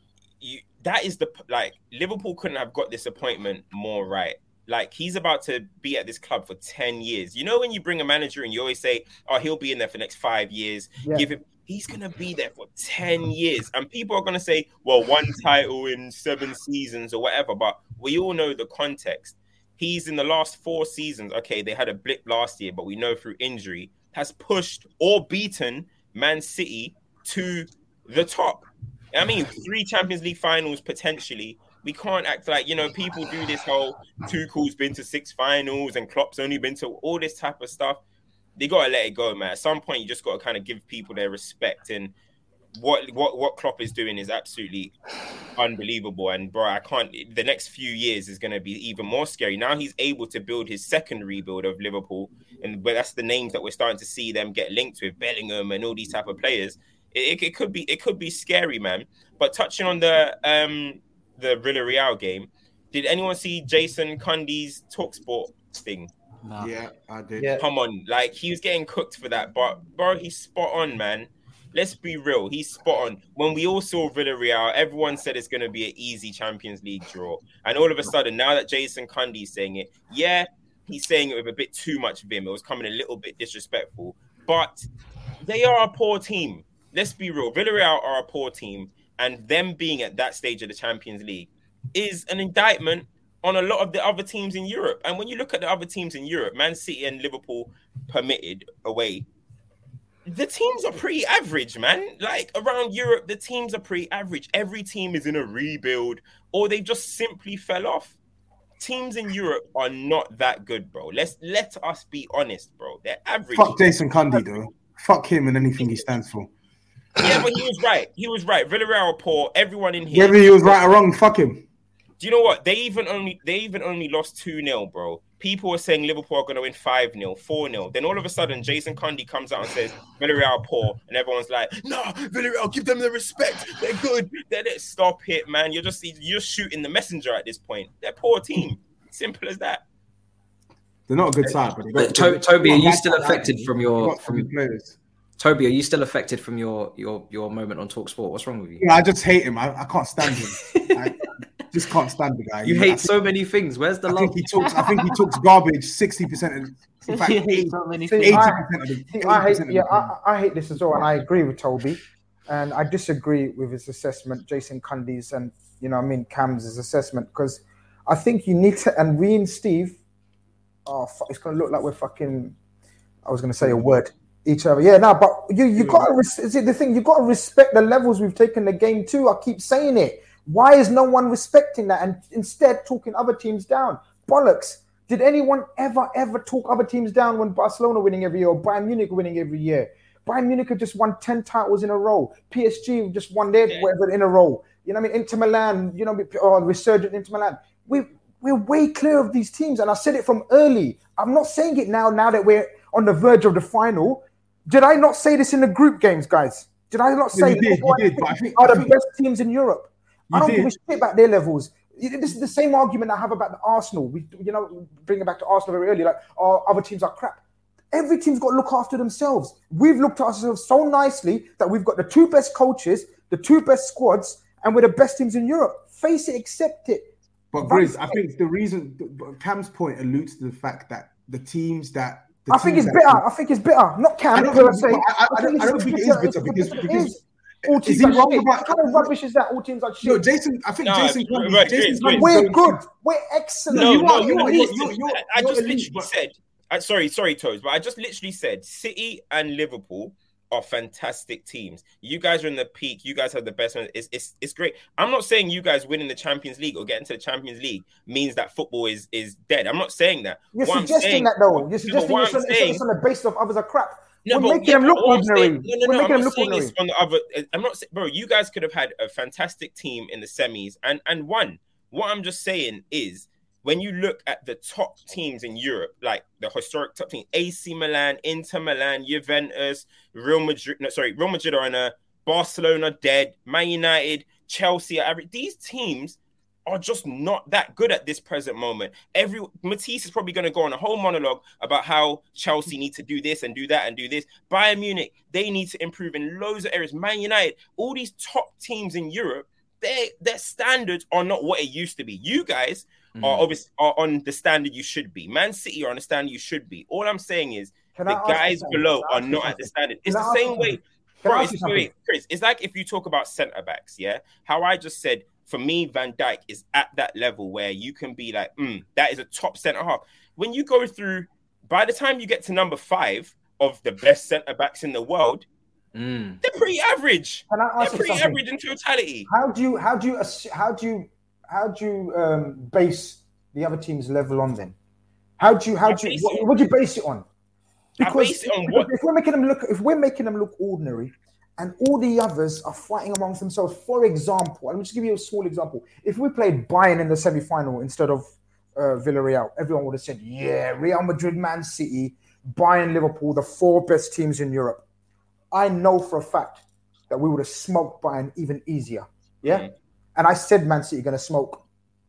Speaker 4: you that is the like Liverpool couldn't have got this appointment more right. Like he's about to be at this club for ten years. You know when you bring a manager and you always say, "Oh, he'll be in there for the next five years." Yeah. Give him. He's going to be there for ten years. And people are going to say, well, one title in seven seasons or whatever. But we all know the context. He's in the last four seasons. Okay, they had a blip last year, but we know through injury, has pushed or beaten Man City to the top. I mean, three Champions League finals potentially. We can't act like, you know, people do this whole Tuchel's been to six finals and Klopp's only been to all this type of stuff. They gotta let it go, man. At some point, you just gotta kind of give people their respect. And what what what Klopp is doing is absolutely unbelievable. And bro, I can't. The next few years is gonna be even more scary. Now he's able to build his second rebuild of Liverpool, and but that's the names that we're starting to see them get linked with Bellingham and all these type of players. It, it, it could be it could be scary, man. But touching on the um the Villarreal game, did anyone see Jason Cundy's TalkSport thing?
Speaker 5: No. Yeah, I did.
Speaker 2: Yeah.
Speaker 4: Come on, like he was getting cooked for that, but bro, he's spot on, man. Let's be real, he's spot on. When we all saw Villarreal, everyone said it's going to be an easy Champions League draw, and all of a sudden, now that Jason Cundy's saying it, yeah, he's saying it with a bit too much vim. It was coming a little bit disrespectful, but they are a poor team. Let's be real, Villarreal are a poor team, and them being at that stage of the Champions League is an indictment on a lot of the other teams in Europe. And when you look at the other teams in Europe, Man City and Liverpool permitted away, the teams are pretty average, man. Like around Europe, the teams are pretty average. Every team is in a rebuild or they just simply fell off. Teams in Europe are not that good, bro. Let's let us be honest, bro. They're average.
Speaker 5: Fuck Jason Cundy, though. Fuck him and anything he stands for.
Speaker 4: Yeah, but he was right. He was right. Villarreal are poor. Everyone in here.
Speaker 5: Whether he was right or wrong, fuck him.
Speaker 4: Do you know what? They even only they even only lost two nil, bro. People were saying Liverpool are going to win five nil, four nil. Then all of a sudden, Jason Cundy comes out and says, Villarreal are poor. And everyone's like, no, Villarreal, give them the respect. They're good. They're, they're, stop it, man. You're just, you're just shooting the messenger at this point. They're a poor team. Simple as that.
Speaker 5: They're not a good side. But,
Speaker 6: but to- Toby, are you still affected from your...
Speaker 5: from players?
Speaker 6: Toby, are you still affected from your your your moment on TalkSport? What's wrong with you?
Speaker 5: Yeah, I just hate him. I, I can't stand him. I just can't stand the guy.
Speaker 6: You
Speaker 5: know,
Speaker 6: hate
Speaker 5: think,
Speaker 6: so many things. Where's the
Speaker 5: I
Speaker 6: love?
Speaker 5: Think he talks. I think he talks garbage. Sixty percent of, in fact, eighty percent of the.
Speaker 3: I hate. Yeah, I, I hate this as well, and I agree with Toby, and I disagree with his assessment, Jason Cundy's, and you know, I mean Cam's assessment, because I think you need to. And we and Steve, oh, fuck, it's gonna look like we're fucking. I was gonna say a word. Each other, yeah. No, but you you got to res- is it the thing? You got to respect the levels we've taken the game to. I keep saying it. Why is no one respecting that and instead talking other teams down? Bollocks! Did anyone ever ever talk other teams down when Barcelona winning every year or Bayern Munich winning every year? Bayern Munich have just won ten titles in a row. P S G just won their yeah. whatever in a row. You know what I mean? Inter Milan, you know, or resurgent Inter Milan. We we're way clear of these teams, and I said it from early. I'm not saying it now. Now that we're on the verge of the final. Did I not say this in the group games, guys? Did I not say
Speaker 5: you did, you did, but I think,
Speaker 3: are
Speaker 5: I
Speaker 3: the
Speaker 5: think
Speaker 3: best teams in Europe? I don't
Speaker 5: did.
Speaker 3: give a shit about their levels. This is the same argument I have about the Arsenal. We, you know, bring it back to Arsenal very early. Like, oh, other teams are crap. Every team's got to look after themselves. We've looked at ourselves so nicely that we've got the two best coaches, the two best squads, and we're the best teams in Europe. Face it, accept it.
Speaker 5: But Grizz, I think the reason Cam's point alludes to the fact that the teams that the
Speaker 3: I think
Speaker 5: teams
Speaker 3: it's
Speaker 5: that-
Speaker 3: bitter. I think it's bitter. Not Cam.
Speaker 5: I don't,
Speaker 3: per
Speaker 5: think,
Speaker 3: se.
Speaker 5: I, I, I don't, I don't think it is bitter because, because all teams are shit. What kind of rubbish is that? All teams are shit. No, Jason. I think
Speaker 4: no,
Speaker 5: Jason.
Speaker 4: Right, right,
Speaker 5: Jason
Speaker 4: Chris,
Speaker 3: we're
Speaker 5: Chris.
Speaker 3: good. We're excellent.
Speaker 4: No,
Speaker 5: you
Speaker 4: no,
Speaker 5: are. You
Speaker 4: no,
Speaker 5: are.
Speaker 4: listen,
Speaker 5: You're, you're,
Speaker 4: I
Speaker 5: you're
Speaker 4: just
Speaker 5: elite,
Speaker 4: literally
Speaker 5: but-
Speaker 4: said. I, sorry, sorry, Toes, but I just literally said City and Liverpool are fantastic teams. You guys are in the peak. You guys have the best one. It's, it's, it's great. I'm not saying you guys winning the Champions League or getting to the Champions League means that football is, is dead. I'm not saying that.
Speaker 3: You're
Speaker 4: What I'm
Speaker 3: suggesting
Speaker 4: saying-
Speaker 3: that though. You're
Speaker 4: No,
Speaker 3: suggesting
Speaker 4: what
Speaker 3: it's
Speaker 4: I'm
Speaker 3: on,
Speaker 4: saying-
Speaker 3: it's on the basis of others are crap.
Speaker 4: No,
Speaker 3: We're
Speaker 4: but
Speaker 3: making
Speaker 4: yeah,
Speaker 3: them look
Speaker 4: but all I'm
Speaker 3: ordinary.
Speaker 4: saying- No, no,
Speaker 3: We're
Speaker 4: no.
Speaker 3: making
Speaker 4: I'm
Speaker 3: them
Speaker 4: not
Speaker 3: look
Speaker 4: saying
Speaker 3: ordinary.
Speaker 4: it's on the other. I'm not, saying- bro. You guys could have had a fantastic team in the semis and and won. What I'm just saying is, when you look at the top teams in Europe, like the historic top team, A C Milan, Inter Milan, Juventus, Real Madrid. No, sorry, Real Madrid are in a Barcelona dead, Man United, Chelsea. Every these teams are just not that good at this present moment. Every Matisse is probably going to go on a whole monologue about how Chelsea need to do this and do that and do this. Bayern Munich, they need to improve in loads of areas. Man United, all these top teams in Europe, their their standards are not what it used to be. You guys mm. are obviously are on the standard you should be. Man City are on the standard you should be. All I'm saying is
Speaker 3: Can
Speaker 4: the guys below are not at the standard. It's the same way. Bro, it's, wait, Chris, it's like if you talk about centre backs, yeah. How I just said, for me, Van Dijk is at that level where you can be like, mm, that is a top centre half. When you go through, by the time you get to number five of the best centre backs in the world, mm. they're pretty average.
Speaker 3: Can I ask
Speaker 4: they're
Speaker 3: you
Speaker 4: pretty
Speaker 3: something?
Speaker 4: average in totality.
Speaker 3: How do you how do you how do you how do you um, base the other team's level on then? How do you how do you what, what do you base it on?
Speaker 4: Because, I base it on what?
Speaker 3: If we're making them look if we're making them look ordinary, and all the others are fighting amongst themselves. For example, I'll just give you a small example. If we played Bayern in the semi-final instead of uh, Villarreal, everyone would have said, yeah, Real Madrid, Man City, Bayern, Liverpool, the four best teams in Europe. I know for a fact that we would have smoked Bayern even easier. Yeah? Mm-hmm. And I said Man City going to smoke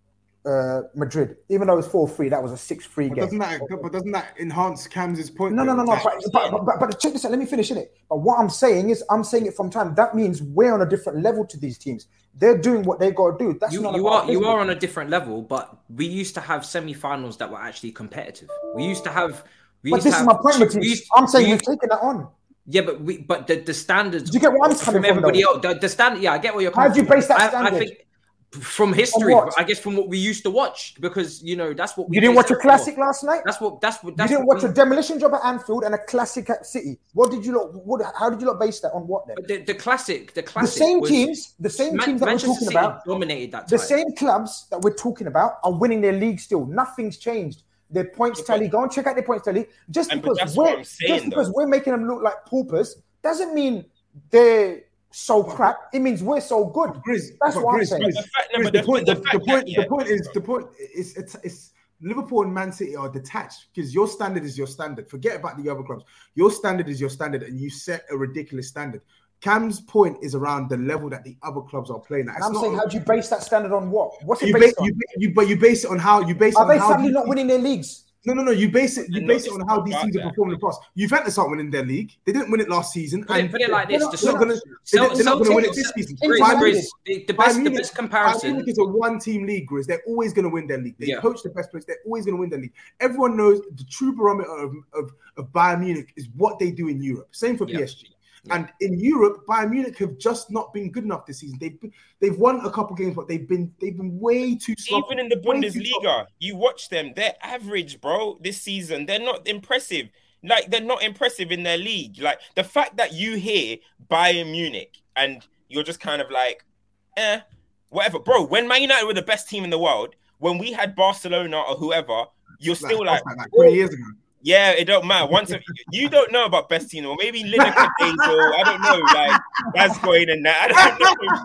Speaker 3: uh, Madrid. Even though it was four three, that was a six three game.
Speaker 5: Doesn't that, but doesn't that enhance Cam's point?
Speaker 3: No, no, no, no. But, but, but, but, but check this out. Let me finish it. But what I'm saying is, I'm saying it from time. That means we're on a different level to these teams. They're doing what they got to do. That's
Speaker 6: you,
Speaker 3: not
Speaker 6: you are you are on a different level. But we used to have semi-finals that were actually competitive. We used to have. We
Speaker 3: but
Speaker 6: used
Speaker 3: this
Speaker 6: to
Speaker 3: is
Speaker 6: have,
Speaker 3: my point, Matisse. I'm saying we, we've taken that on.
Speaker 6: Yeah, but we but the, the standards.
Speaker 3: Do you get what I'm coming
Speaker 6: from everybody
Speaker 3: from,
Speaker 6: else? The, the standard. Yeah, I get what you're coming
Speaker 3: from. How do you base that standard?
Speaker 6: I, I think. From history, I guess from what we used to watch, because you know that's what we
Speaker 3: you didn't watch a classic for. last night.
Speaker 6: That's what that's what that's
Speaker 3: you didn't
Speaker 6: what
Speaker 3: watch
Speaker 6: we...
Speaker 3: a demolition job at Anfield and a classic at City. What did you lot? What? How did you lot base that on? What then?
Speaker 6: The, the classic, the classic.
Speaker 3: The same
Speaker 6: was,
Speaker 3: teams, the same
Speaker 6: Man-
Speaker 3: teams that
Speaker 6: Manchester
Speaker 3: we're talking
Speaker 6: City
Speaker 3: about
Speaker 6: dominated that.
Speaker 3: The
Speaker 6: time.
Speaker 3: same clubs that we're talking about are winning their league still. Nothing's changed. Their points tally. Go and check out their points tally. Just
Speaker 4: and
Speaker 3: because
Speaker 4: saying,
Speaker 3: we're just because
Speaker 4: though.
Speaker 3: we're making them look like paupers doesn't mean they're so crap. It means we're so good.
Speaker 5: Grizz,
Speaker 3: That's what
Speaker 5: Grizz,
Speaker 3: I'm saying.
Speaker 5: Grizz,
Speaker 4: The fact- no,
Speaker 5: Grizz,
Speaker 4: but
Speaker 5: the
Speaker 4: the-
Speaker 5: point,
Speaker 4: the
Speaker 5: the,
Speaker 4: fact
Speaker 5: the point,
Speaker 4: that,
Speaker 5: the
Speaker 4: yeah.
Speaker 5: point is the point. It's, it's it's Liverpool and Man City are detached because your standard is your standard. Forget about the other clubs. Your standard is your standard, and you set a ridiculous standard. Cam's point is around the level that the other clubs are playing at.
Speaker 3: And I'm saying, how do you base that standard on? What? What's it
Speaker 5: you
Speaker 3: based
Speaker 5: base,
Speaker 3: on?
Speaker 5: you, you, but you base it on how you base.
Speaker 3: Are
Speaker 5: it
Speaker 3: they
Speaker 5: on how
Speaker 3: suddenly
Speaker 5: you,
Speaker 3: not winning their leagues?
Speaker 5: No, no, no. You base it. You
Speaker 4: No,
Speaker 5: base it
Speaker 4: it's
Speaker 5: on how
Speaker 4: not
Speaker 5: these
Speaker 4: about
Speaker 5: teams have
Speaker 4: that.
Speaker 5: performed in the past. Juventus aren't winning their league. They didn't win it last season.
Speaker 6: Put it,
Speaker 5: and
Speaker 6: put it like this:
Speaker 3: they're
Speaker 6: the
Speaker 5: they're not going to.
Speaker 6: Cel-
Speaker 5: They're not going to win it
Speaker 6: Celtic-
Speaker 5: this season.
Speaker 6: Grizz,
Speaker 5: Bayern
Speaker 6: Grizz,
Speaker 5: Munich-
Speaker 6: the, the
Speaker 5: Bayern
Speaker 6: best, the
Speaker 5: Munich-
Speaker 6: best
Speaker 5: Bayern
Speaker 6: comparison.
Speaker 5: Munich is a one-team league, Grizz. They're always going to win their league. They
Speaker 6: Yeah.
Speaker 5: coach the best players. They're always going to win their league. Everyone knows the true barometer of, of, of Bayern Munich is what they do in Europe. Same for
Speaker 6: Yeah.
Speaker 5: P S G. And in Europe, Bayern Munich have just not been good enough this season. They've they've won a couple games, but they've been they've been way too slow.
Speaker 4: Even in the Bundesliga, you watch them, they're average, bro, this season. They're not impressive. Like, they're not impressive in their league. Like, the fact that you hear Bayern Munich and you're just kind of like, eh, whatever. Bro, when Man United were the best team in the world, when we had Barcelona or whoever, you're still like,
Speaker 5: like, like twenty years ago.
Speaker 4: yeah, it don't matter. Once a, you don't know about best team, or maybe Lineker days, or I don't know, like Gascoigne and that. I don't know,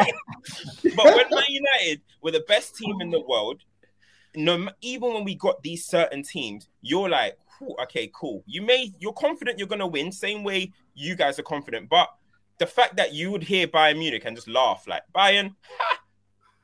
Speaker 4: bro. But when Man United were the best team in the world, no, even when we got these certain teams, you're like, okay, cool. You may, you're confident you're gonna win, same way you guys are confident. But the fact that you would hear Bayern Munich and just laugh like Bayern, ha,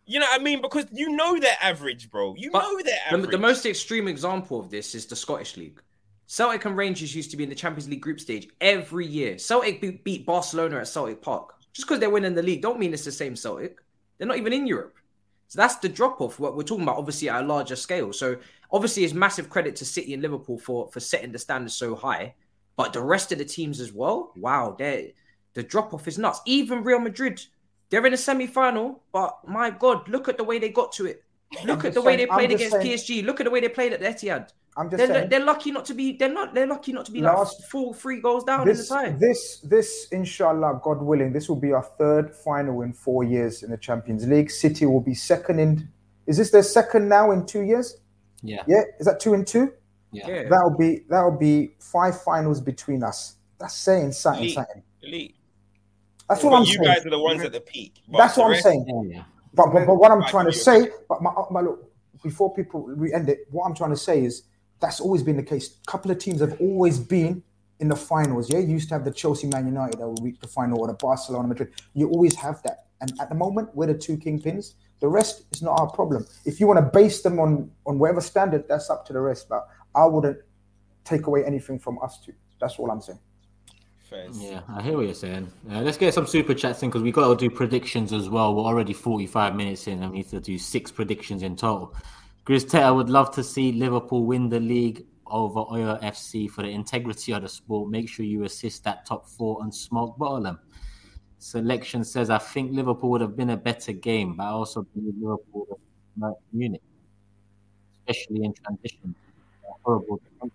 Speaker 4: You know what I mean? Because you know they're average, bro. You
Speaker 6: But
Speaker 4: know they're
Speaker 6: the,
Speaker 4: average.
Speaker 6: the most extreme example of this is the Scottish League. Celtic and Rangers used to be in the Champions League group stage every year. Celtic be- beat Barcelona at Celtic Park. Just because they're winning the league don't mean it's the same Celtic. They're not even in Europe. So that's the drop-off. What we're talking about, obviously, at a larger scale. So obviously, it's massive credit to City and Liverpool for, for setting the standards so high. But the rest of the teams as well, wow, the drop-off is nuts. Even Real Madrid, they're in a semi-final, but my God, look at the way they got to it. Look at the way
Speaker 3: saying,
Speaker 6: they played
Speaker 3: I'm just
Speaker 6: against
Speaker 3: saying,
Speaker 6: P S G. Look at the way they played at the Etihad.
Speaker 3: I'm just
Speaker 6: They're,
Speaker 3: saying,
Speaker 6: they're lucky not to be. They're not. They're lucky not to be
Speaker 3: Last-
Speaker 6: like full three goals down
Speaker 3: this,
Speaker 6: in the tie.
Speaker 3: this, this, inshallah, God willing, this will be our third final in four years in the Champions League. City will be second in. Is this their second now in two years?
Speaker 1: Yeah.
Speaker 3: Yeah. Is that two and two?
Speaker 1: Yeah.
Speaker 6: Yeah.
Speaker 3: That'll be that'll be five finals between us. That's saying something.
Speaker 4: Elite.
Speaker 3: something.
Speaker 4: Elite.
Speaker 3: That's what
Speaker 4: But
Speaker 3: I'm
Speaker 4: you
Speaker 3: saying.
Speaker 4: guys are the ones at the peak. But
Speaker 3: That's
Speaker 4: the
Speaker 3: what I'm
Speaker 4: rest-
Speaker 3: saying.
Speaker 1: Yeah, yeah.
Speaker 3: But, but, but what I'm
Speaker 4: Right,
Speaker 3: trying to
Speaker 4: you're
Speaker 3: say,
Speaker 4: right.
Speaker 3: but my, my look, before people we end it, what I'm trying to say is that's always been the case. A couple of teams have always been in the finals. Yeah, you used to have the Chelsea, Man United that will reach the final, or the Barcelona, Madrid. You always have that. And at the moment, we're the two kingpins. The rest is not our problem. If you want to base them on on whatever standard, that's up to the rest. But I wouldn't take away anything from us two. That's all I'm saying.
Speaker 4: Fairs.
Speaker 1: Yeah, I hear what you're saying. Uh, let's get some super chats in because we got to do predictions as well. We're already forty-five minutes in and we need to do six predictions in total. Grizz Teta would love to see Liverpool win the league over Oyo F C for the integrity of the sport. Make sure you assist that top four and smoke bottle them. Selection says, I think Liverpool would have been a better game, but I also believe Liverpool would have hurt Munich, especially in transition. They're horrible defense.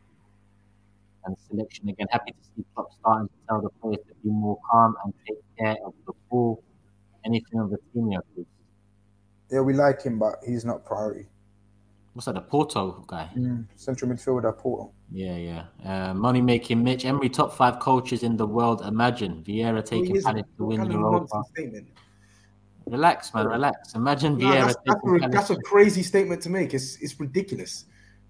Speaker 1: And Selection again, happy to see Klopp starting to tell the players to be more calm and take care of the ball. Anything of the team here, please.
Speaker 3: Yeah, we like him, but he's not priority.
Speaker 1: What's that, the Porto guy?
Speaker 3: Mm, central midfielder, Porto.
Speaker 1: Yeah, yeah. Uh, money making Mitch. Emery, top five coaches in the world. Imagine Vieira taking Palace to
Speaker 5: What
Speaker 1: win
Speaker 5: kind of
Speaker 1: Europa.
Speaker 5: nonsense statement?
Speaker 1: Relax, man, relax. Imagine
Speaker 5: No,
Speaker 1: Vieira
Speaker 5: that's, that's,
Speaker 1: taking
Speaker 5: a,
Speaker 1: Palace.
Speaker 5: that's a crazy statement to make. It's it's ridiculous.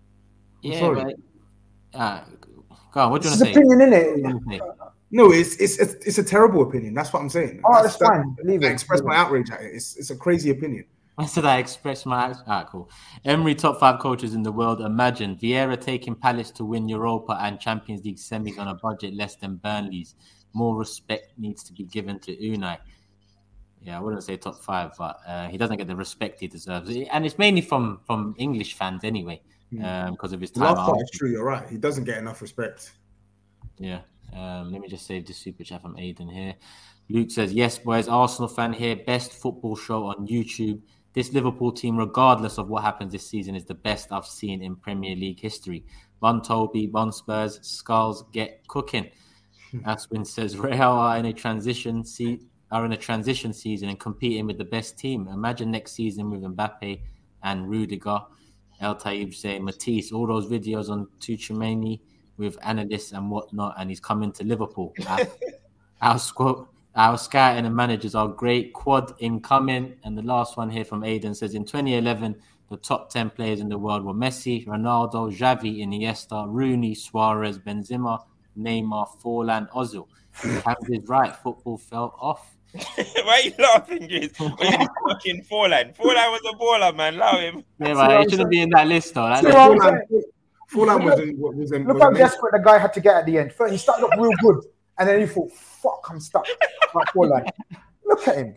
Speaker 5: I'm
Speaker 1: Yeah,
Speaker 5: sorry.
Speaker 1: but uh, go on. What do you
Speaker 3: This
Speaker 1: want
Speaker 3: is
Speaker 1: to say?
Speaker 3: opinion,
Speaker 1: What do
Speaker 3: innit?
Speaker 1: you wanna say?
Speaker 5: No, it's it's it's, it's a terrible opinion. That's what I'm saying.
Speaker 3: Oh,
Speaker 5: that's,
Speaker 3: that's fine. Leave
Speaker 5: I
Speaker 3: it.
Speaker 5: express
Speaker 3: Leave
Speaker 5: my
Speaker 3: it.
Speaker 5: outrage at it. It's it's a crazy opinion.
Speaker 1: When did I express my... Ah, cool. Emery, top five coaches in the world. Imagine Vieira taking Palace to win Europa and Champions League semis on a budget less than Burnley's. More respect needs to be given to Unai. Yeah, I wouldn't say top five, but uh, he doesn't get the respect he deserves. And it's mainly from, from English fans anyway, um, because of his
Speaker 5: The
Speaker 1: time
Speaker 5: last part
Speaker 1: out.
Speaker 5: is true. You're right. He doesn't get enough respect.
Speaker 1: Yeah. Um, let me just save this super chat from Aiden here. Luke says, yes, boys, Arsenal fan here. Best football show on YouTube. This Liverpool team, regardless of what happens this season, is the best I've seen in Premier League history. Bon Toby, Bon Spurs, Skulls get cooking. Aswin says, Real are in a transition se- are in a transition season and competing with the best team. Imagine next season with Mbappe and Rudiger. El Taib saying, Matisse, all those videos on Tuchemani with analysts and whatnot, and he's coming to Liverpool. Our, our squad, our scouting and managers are great. Quad incoming. And the last one here from Aiden says, in twenty eleven, the top ten players in the world were Messi, Ronaldo, Xavi, Iniesta, Rooney, Suarez, Benzema, Neymar, Forlan, Ozil. Camps is right. Football fell off.
Speaker 4: Why are you laughing, Grizz? Fucking Forlan. Forlan was a baller, man. Allow him.
Speaker 1: Yeah,
Speaker 3: what
Speaker 1: but
Speaker 3: I'm
Speaker 1: it shouldn't be in that list, though. That
Speaker 3: See
Speaker 1: list-
Speaker 3: what I'm
Speaker 5: Forlan,
Speaker 3: saying?
Speaker 5: Forlan was in, was in,
Speaker 3: Look
Speaker 5: was
Speaker 3: how
Speaker 5: amazing.
Speaker 3: desperate the guy had to get at the end. First, he started off real good, and then he thought, "Fuck, I'm stuck." Like, Forlan. Look at him.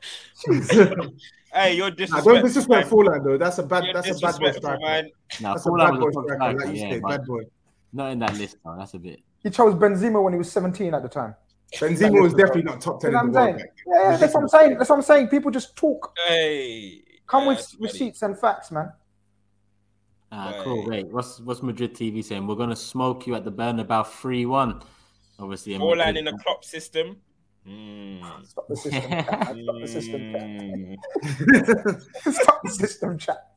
Speaker 4: Hey, you're
Speaker 5: Nah,
Speaker 4: disrespectful.
Speaker 5: don't disrespect
Speaker 4: man.
Speaker 5: Forlan though. That's a bad.
Speaker 4: You're
Speaker 5: That's a bad boy
Speaker 4: disrespectful,
Speaker 5: striker.
Speaker 4: man.
Speaker 1: No,
Speaker 5: That's a
Speaker 1: Forlan
Speaker 5: bad
Speaker 1: was
Speaker 5: boy
Speaker 1: a top
Speaker 5: striker.
Speaker 1: striker,
Speaker 5: Like you
Speaker 1: yeah,
Speaker 5: said,
Speaker 1: but
Speaker 5: bad boy.
Speaker 1: not in that list, though. That's a bit.
Speaker 3: He chose Benzema when he was seventeen at the time.
Speaker 5: Benzema was definitely not top ten
Speaker 3: You know
Speaker 5: in
Speaker 3: what
Speaker 5: the
Speaker 3: I'm
Speaker 5: world.
Speaker 3: saying?
Speaker 5: Like,
Speaker 3: Yeah, that's what I'm saying. That's what I'm saying. People just talk.
Speaker 4: Hey.
Speaker 3: Come
Speaker 4: Yeah,
Speaker 3: with
Speaker 4: that's funny.
Speaker 3: receipts and facts, man.
Speaker 1: Ah, cool.
Speaker 4: Right.
Speaker 1: Wait, what's what's Madrid T V saying? We're gonna smoke you at the Bernabeu three one. Obviously, in
Speaker 4: Forlan
Speaker 1: Madrid.
Speaker 4: in a Klopp system. Mm.
Speaker 3: Stop the system. Chat. Stop the system.
Speaker 4: Mm.
Speaker 3: Chat. Stop the system, chat.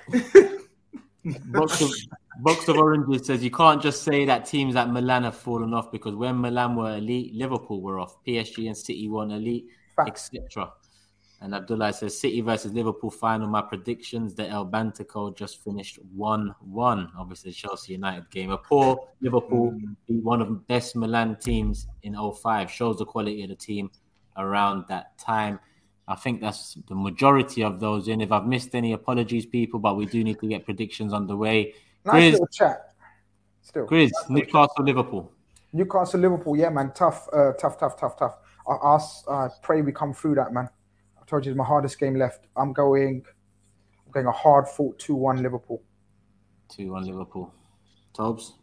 Speaker 1: Box of, Box of Oranges says you can't just say that teams like Milan have fallen off because when Milan were elite, Liverpool were off. P S G and City weren't elite,
Speaker 3: Fact.
Speaker 1: et cetera. And Abdullah says City versus Liverpool final. My predictions: the El Bantico just finished one one. Obviously, the Chelsea United game. A poor Liverpool beat one of the best Milan teams in oh five. Shows the quality of the team around that time. I think that's the majority of those in. If I've missed any, apologies, people, but we do need to get predictions on the way.
Speaker 3: Nice
Speaker 1: Grizz,
Speaker 3: little chat. Still.
Speaker 1: Grizz,
Speaker 3: Nice
Speaker 1: Newcastle, Liverpool.
Speaker 3: Newcastle, Liverpool, yeah, man, tough, uh, tough, tough, tough, tough. I ask, I pray we come through that, man. I told you it's my hardest game left. I'm going, I'm going a hard fought two one Liverpool.
Speaker 1: two one Liverpool. Tobes?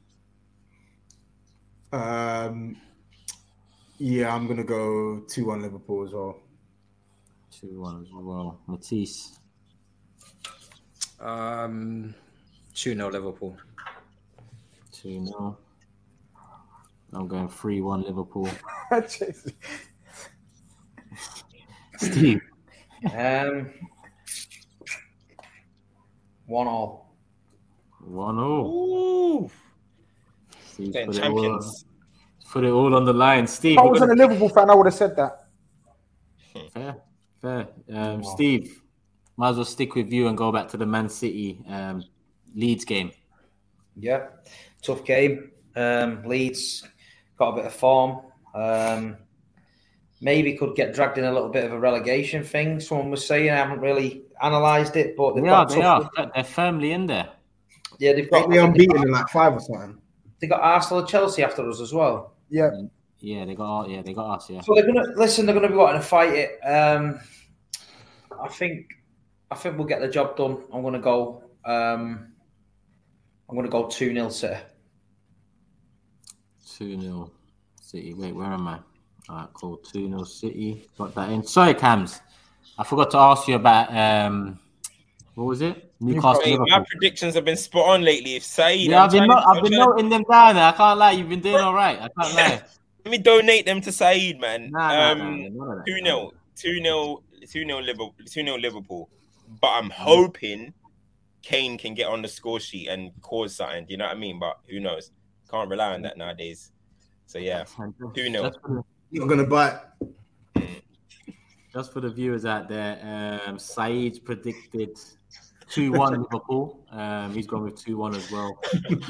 Speaker 5: Um, yeah, I'm gonna go two one Liverpool as well.
Speaker 1: two one as well. Matisse?
Speaker 6: Um, two nil Liverpool.
Speaker 1: two nil. I'm going three one Liverpool. Steve?
Speaker 2: Um, one all.
Speaker 1: one all.
Speaker 4: Ooh.
Speaker 1: Steve
Speaker 4: Getting
Speaker 1: put it,
Speaker 4: champions.
Speaker 1: all, put it all on the line. Steve,
Speaker 3: If I
Speaker 1: we're
Speaker 3: was a
Speaker 1: gonna-
Speaker 3: Liverpool fan, I would have said that.
Speaker 1: fair, fair. Um, Steve, might as well stick with you and go back to the Man City um, Leeds game.
Speaker 2: Yeah, tough game. Um, Leeds got a bit of form. Um, maybe could get dragged in a little bit of a relegation thing. Someone was saying, I haven't really analysed it, but they've
Speaker 1: They are,
Speaker 2: got
Speaker 1: they
Speaker 2: tough-
Speaker 1: are. They're firmly in there.
Speaker 2: Yeah, they've got.
Speaker 5: They unbeaten in like five or something.
Speaker 2: They got Arsenal and Chelsea after us as well.
Speaker 3: Yeah,
Speaker 1: Yeah, they got. Yeah, they got us. Yeah.
Speaker 2: So they're gonna listen. They're gonna be wanting to fight it. Um, I think. I think we'll get the job done. I'm gonna go. Um, I'm gonna go two nil City.
Speaker 1: two nil City. Wait, where am I? All right, cool. two nil City. Got that in. Sorry, Cams. I forgot to ask you about um, what was it? Newcastle.
Speaker 4: Mate, my
Speaker 1: Liverpool.
Speaker 4: predictions have been spot on lately. If Saeed,
Speaker 1: Yeah,
Speaker 4: I'm
Speaker 1: I've been,
Speaker 4: trying
Speaker 1: no-
Speaker 4: to-
Speaker 1: I've
Speaker 4: I'm
Speaker 1: been
Speaker 4: trying to-
Speaker 1: noting them down there. I can't lie. You've been doing all right. I can't lie.
Speaker 4: Let me donate them to Saeed, man.
Speaker 1: Nah, nah,
Speaker 4: um,
Speaker 1: nah, none of that.
Speaker 4: two nil, two nil, two nil Liverpool, two nil Liverpool. But I'm hoping Kane can get on the score sheet and cause something. Do you know what I mean? But who knows? Can't rely on that nowadays. So yeah, two nil.
Speaker 1: Just for the-
Speaker 5: Not gonna bite.
Speaker 1: Just for the viewers out there, um, Saeed predicted two one Liverpool. Um, he's gone with two one as well.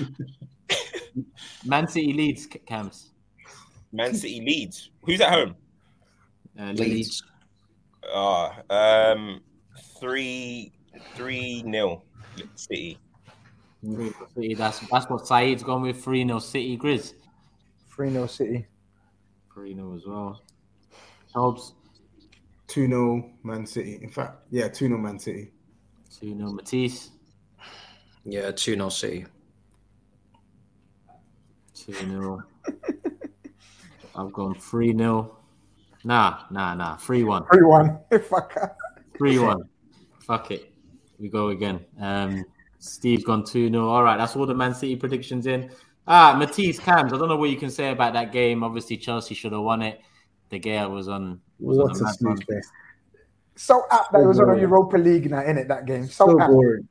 Speaker 1: Man City leads, Cams.
Speaker 4: Man City leads. Who's at home?
Speaker 1: Uh,
Speaker 2: Leeds.
Speaker 4: Uh, um, three, three nil City.
Speaker 1: City. That's that's what Saeed's gone with. three nil City. Grizz.
Speaker 3: three nil City.
Speaker 1: three nil as well. Hobbs.
Speaker 5: two nil Man City. In fact, yeah, two nil Man City.
Speaker 1: two nil Matisse.
Speaker 6: Yeah, two nil City.
Speaker 1: two nil. I've gone three nil. Nah, nah, nah. three one.
Speaker 3: three one. Fuck.
Speaker 1: three one. Fuck it. We go again. Um, Steve's gone two nil. All right, that's all the Man City predictions in. Ah, Matisse, Cams, I don't know what you can say about that game. Obviously, Chelsea should have won it. De Gea was on. Was
Speaker 5: What
Speaker 1: on
Speaker 5: a
Speaker 1: a mad
Speaker 5: snooze
Speaker 1: run.
Speaker 5: fest.
Speaker 3: So apt that it was on a
Speaker 5: boring.
Speaker 3: Europa League night, innit, that game? So,
Speaker 5: So
Speaker 3: apt.
Speaker 5: boring.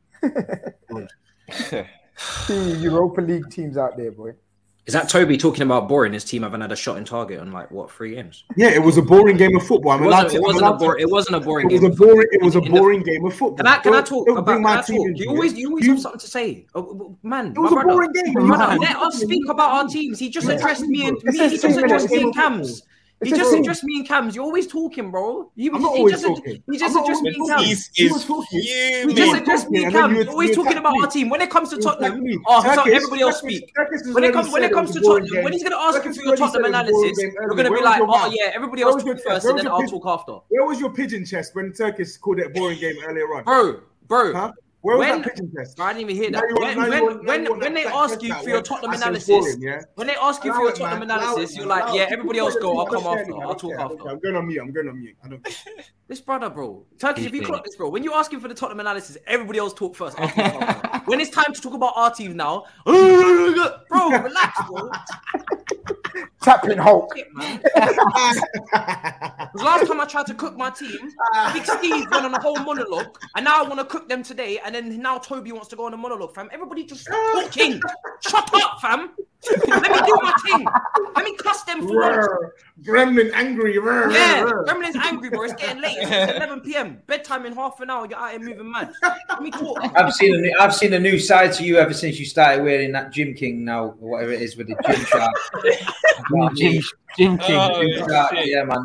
Speaker 3: Two Europa League teams out there, boy.
Speaker 6: Is that Toby talking about boring? His team haven't had a shot in target on like what three games?
Speaker 5: Yeah, it was a boring game of football. I'm
Speaker 6: It
Speaker 5: allowed
Speaker 6: wasn't,
Speaker 5: to.
Speaker 6: it
Speaker 5: I'm
Speaker 6: wasn't a
Speaker 5: allowed to-
Speaker 6: boring. It wasn't a boring
Speaker 5: It was
Speaker 6: game.
Speaker 5: a boring. It was a
Speaker 6: In the-
Speaker 5: boring game of football.
Speaker 6: Can I can I
Speaker 5: Don't-
Speaker 6: talk
Speaker 5: don't
Speaker 6: about?
Speaker 5: bring
Speaker 6: Can
Speaker 5: my
Speaker 6: I
Speaker 5: team
Speaker 6: talk?
Speaker 5: into
Speaker 6: You
Speaker 5: it.
Speaker 6: always you always
Speaker 5: You-
Speaker 6: have something to say, oh, man.
Speaker 5: It was
Speaker 6: my
Speaker 5: a
Speaker 6: brother,
Speaker 5: boring game.
Speaker 6: brother,
Speaker 1: Man.
Speaker 6: let us speak about our teams. He just
Speaker 5: Yeah.
Speaker 6: addressed me and
Speaker 3: It's
Speaker 6: me. He
Speaker 3: just
Speaker 6: just
Speaker 3: two
Speaker 6: addressed
Speaker 3: minutes.
Speaker 6: me and
Speaker 3: It's
Speaker 6: Cams. He
Speaker 3: It's
Speaker 6: just
Speaker 3: just-
Speaker 6: addressed me and Cams. You're always talking, bro. You,
Speaker 5: I'm not
Speaker 6: he
Speaker 5: always
Speaker 6: just,
Speaker 5: talking.
Speaker 6: He just
Speaker 5: I'm not
Speaker 6: addressed me
Speaker 5: always
Speaker 6: and
Speaker 5: talking.
Speaker 6: Cams.
Speaker 4: He's
Speaker 5: He
Speaker 4: is
Speaker 5: was talking.
Speaker 6: He
Speaker 4: fuming.
Speaker 6: just
Speaker 5: Man.
Speaker 6: addressed me and
Speaker 5: And then
Speaker 6: Cams.
Speaker 5: you-
Speaker 6: You're always
Speaker 5: you
Speaker 6: talking
Speaker 5: attack
Speaker 6: about
Speaker 5: me.
Speaker 6: our team. When it comes to
Speaker 5: You
Speaker 6: Tottenham,
Speaker 5: attack me.
Speaker 6: oh, so
Speaker 5: Turkish-
Speaker 6: everybody else
Speaker 5: Turkish-
Speaker 6: speak.
Speaker 5: Turkish has
Speaker 6: When it
Speaker 5: already
Speaker 6: comes when
Speaker 5: said
Speaker 6: it comes
Speaker 5: was
Speaker 6: to
Speaker 5: a boring
Speaker 6: Tottenham,
Speaker 5: game.
Speaker 6: when he's going to ask you
Speaker 5: Turkish
Speaker 6: for your
Speaker 5: already
Speaker 6: Tottenham
Speaker 5: said it was a boring
Speaker 6: analysis,
Speaker 5: game
Speaker 6: you're
Speaker 5: earlier.
Speaker 6: going to be
Speaker 5: Where
Speaker 6: like,
Speaker 5: was your
Speaker 6: oh
Speaker 5: mouth?
Speaker 6: yeah, everybody
Speaker 5: Where
Speaker 6: else
Speaker 5: was your
Speaker 6: speak
Speaker 5: chest?
Speaker 6: first,
Speaker 5: Where
Speaker 6: and
Speaker 5: was
Speaker 6: then
Speaker 5: your
Speaker 6: I'll
Speaker 5: pigeon-
Speaker 6: talk after.
Speaker 5: Where was your pigeon chest when Turkish called it a boring game earlier on?
Speaker 6: Bro, bro,
Speaker 5: Huh? Where was
Speaker 6: when-
Speaker 5: that pigeon chest?
Speaker 6: I didn't even hear
Speaker 5: Now
Speaker 6: that.
Speaker 5: you want-
Speaker 6: When
Speaker 5: now you
Speaker 6: when
Speaker 5: want- now
Speaker 6: when
Speaker 5: you want
Speaker 6: when
Speaker 5: that
Speaker 6: they
Speaker 5: fat
Speaker 6: ask
Speaker 5: chest
Speaker 6: you
Speaker 5: out
Speaker 6: for your
Speaker 5: when
Speaker 6: Tottenham
Speaker 5: I said
Speaker 6: analysis,
Speaker 5: boring, yeah?
Speaker 6: when they ask you for
Speaker 5: Allow
Speaker 6: your
Speaker 5: it,
Speaker 6: Tottenham
Speaker 5: man. Allow
Speaker 6: analysis,
Speaker 5: it,
Speaker 6: you're
Speaker 5: man.
Speaker 6: like,
Speaker 5: Allow
Speaker 6: yeah,
Speaker 5: it.
Speaker 6: everybody else go. I'll come
Speaker 5: I don't
Speaker 6: after.
Speaker 5: care,
Speaker 6: I'll
Speaker 5: I don't
Speaker 6: talk
Speaker 5: care, I don't
Speaker 6: after.
Speaker 5: care. I'm going on mute. I'm going on mute. I don't care.
Speaker 6: This brother, bro. Turkish, if you
Speaker 1: Keep
Speaker 6: clock
Speaker 1: it.
Speaker 6: this, bro, when you're asking for the Tottenham analysis, everybody else talk first. I'll talk after. When it's time to talk about our team now, bro, relax, bro.
Speaker 3: Tapping Hulk.
Speaker 6: Shit, man. Because last time I tried to cook my team, Big Steve went on a whole monologue, and now I want to cook them today, and then now Toby wants to go on a monologue, fam. Everybody just stop talking. Shut up, fam. Let me do my thing. Let me cuss them for once.
Speaker 5: Rrr. Gremlin angry. Rrr,
Speaker 6: Yeah,
Speaker 5: rrr.
Speaker 6: Gremlin's angry, bro. It's getting late. It's eleven p.m. Bedtime in half an hour. You're out here moving mad. Let me talk.
Speaker 2: I've seen a new, I've seen a new side to you ever since you started wearing that Gym King now, or whatever it is with the gym shark.
Speaker 1: Jim, Jim King.
Speaker 4: Oh,
Speaker 2: Gym shark,
Speaker 4: shit.
Speaker 2: yeah, man.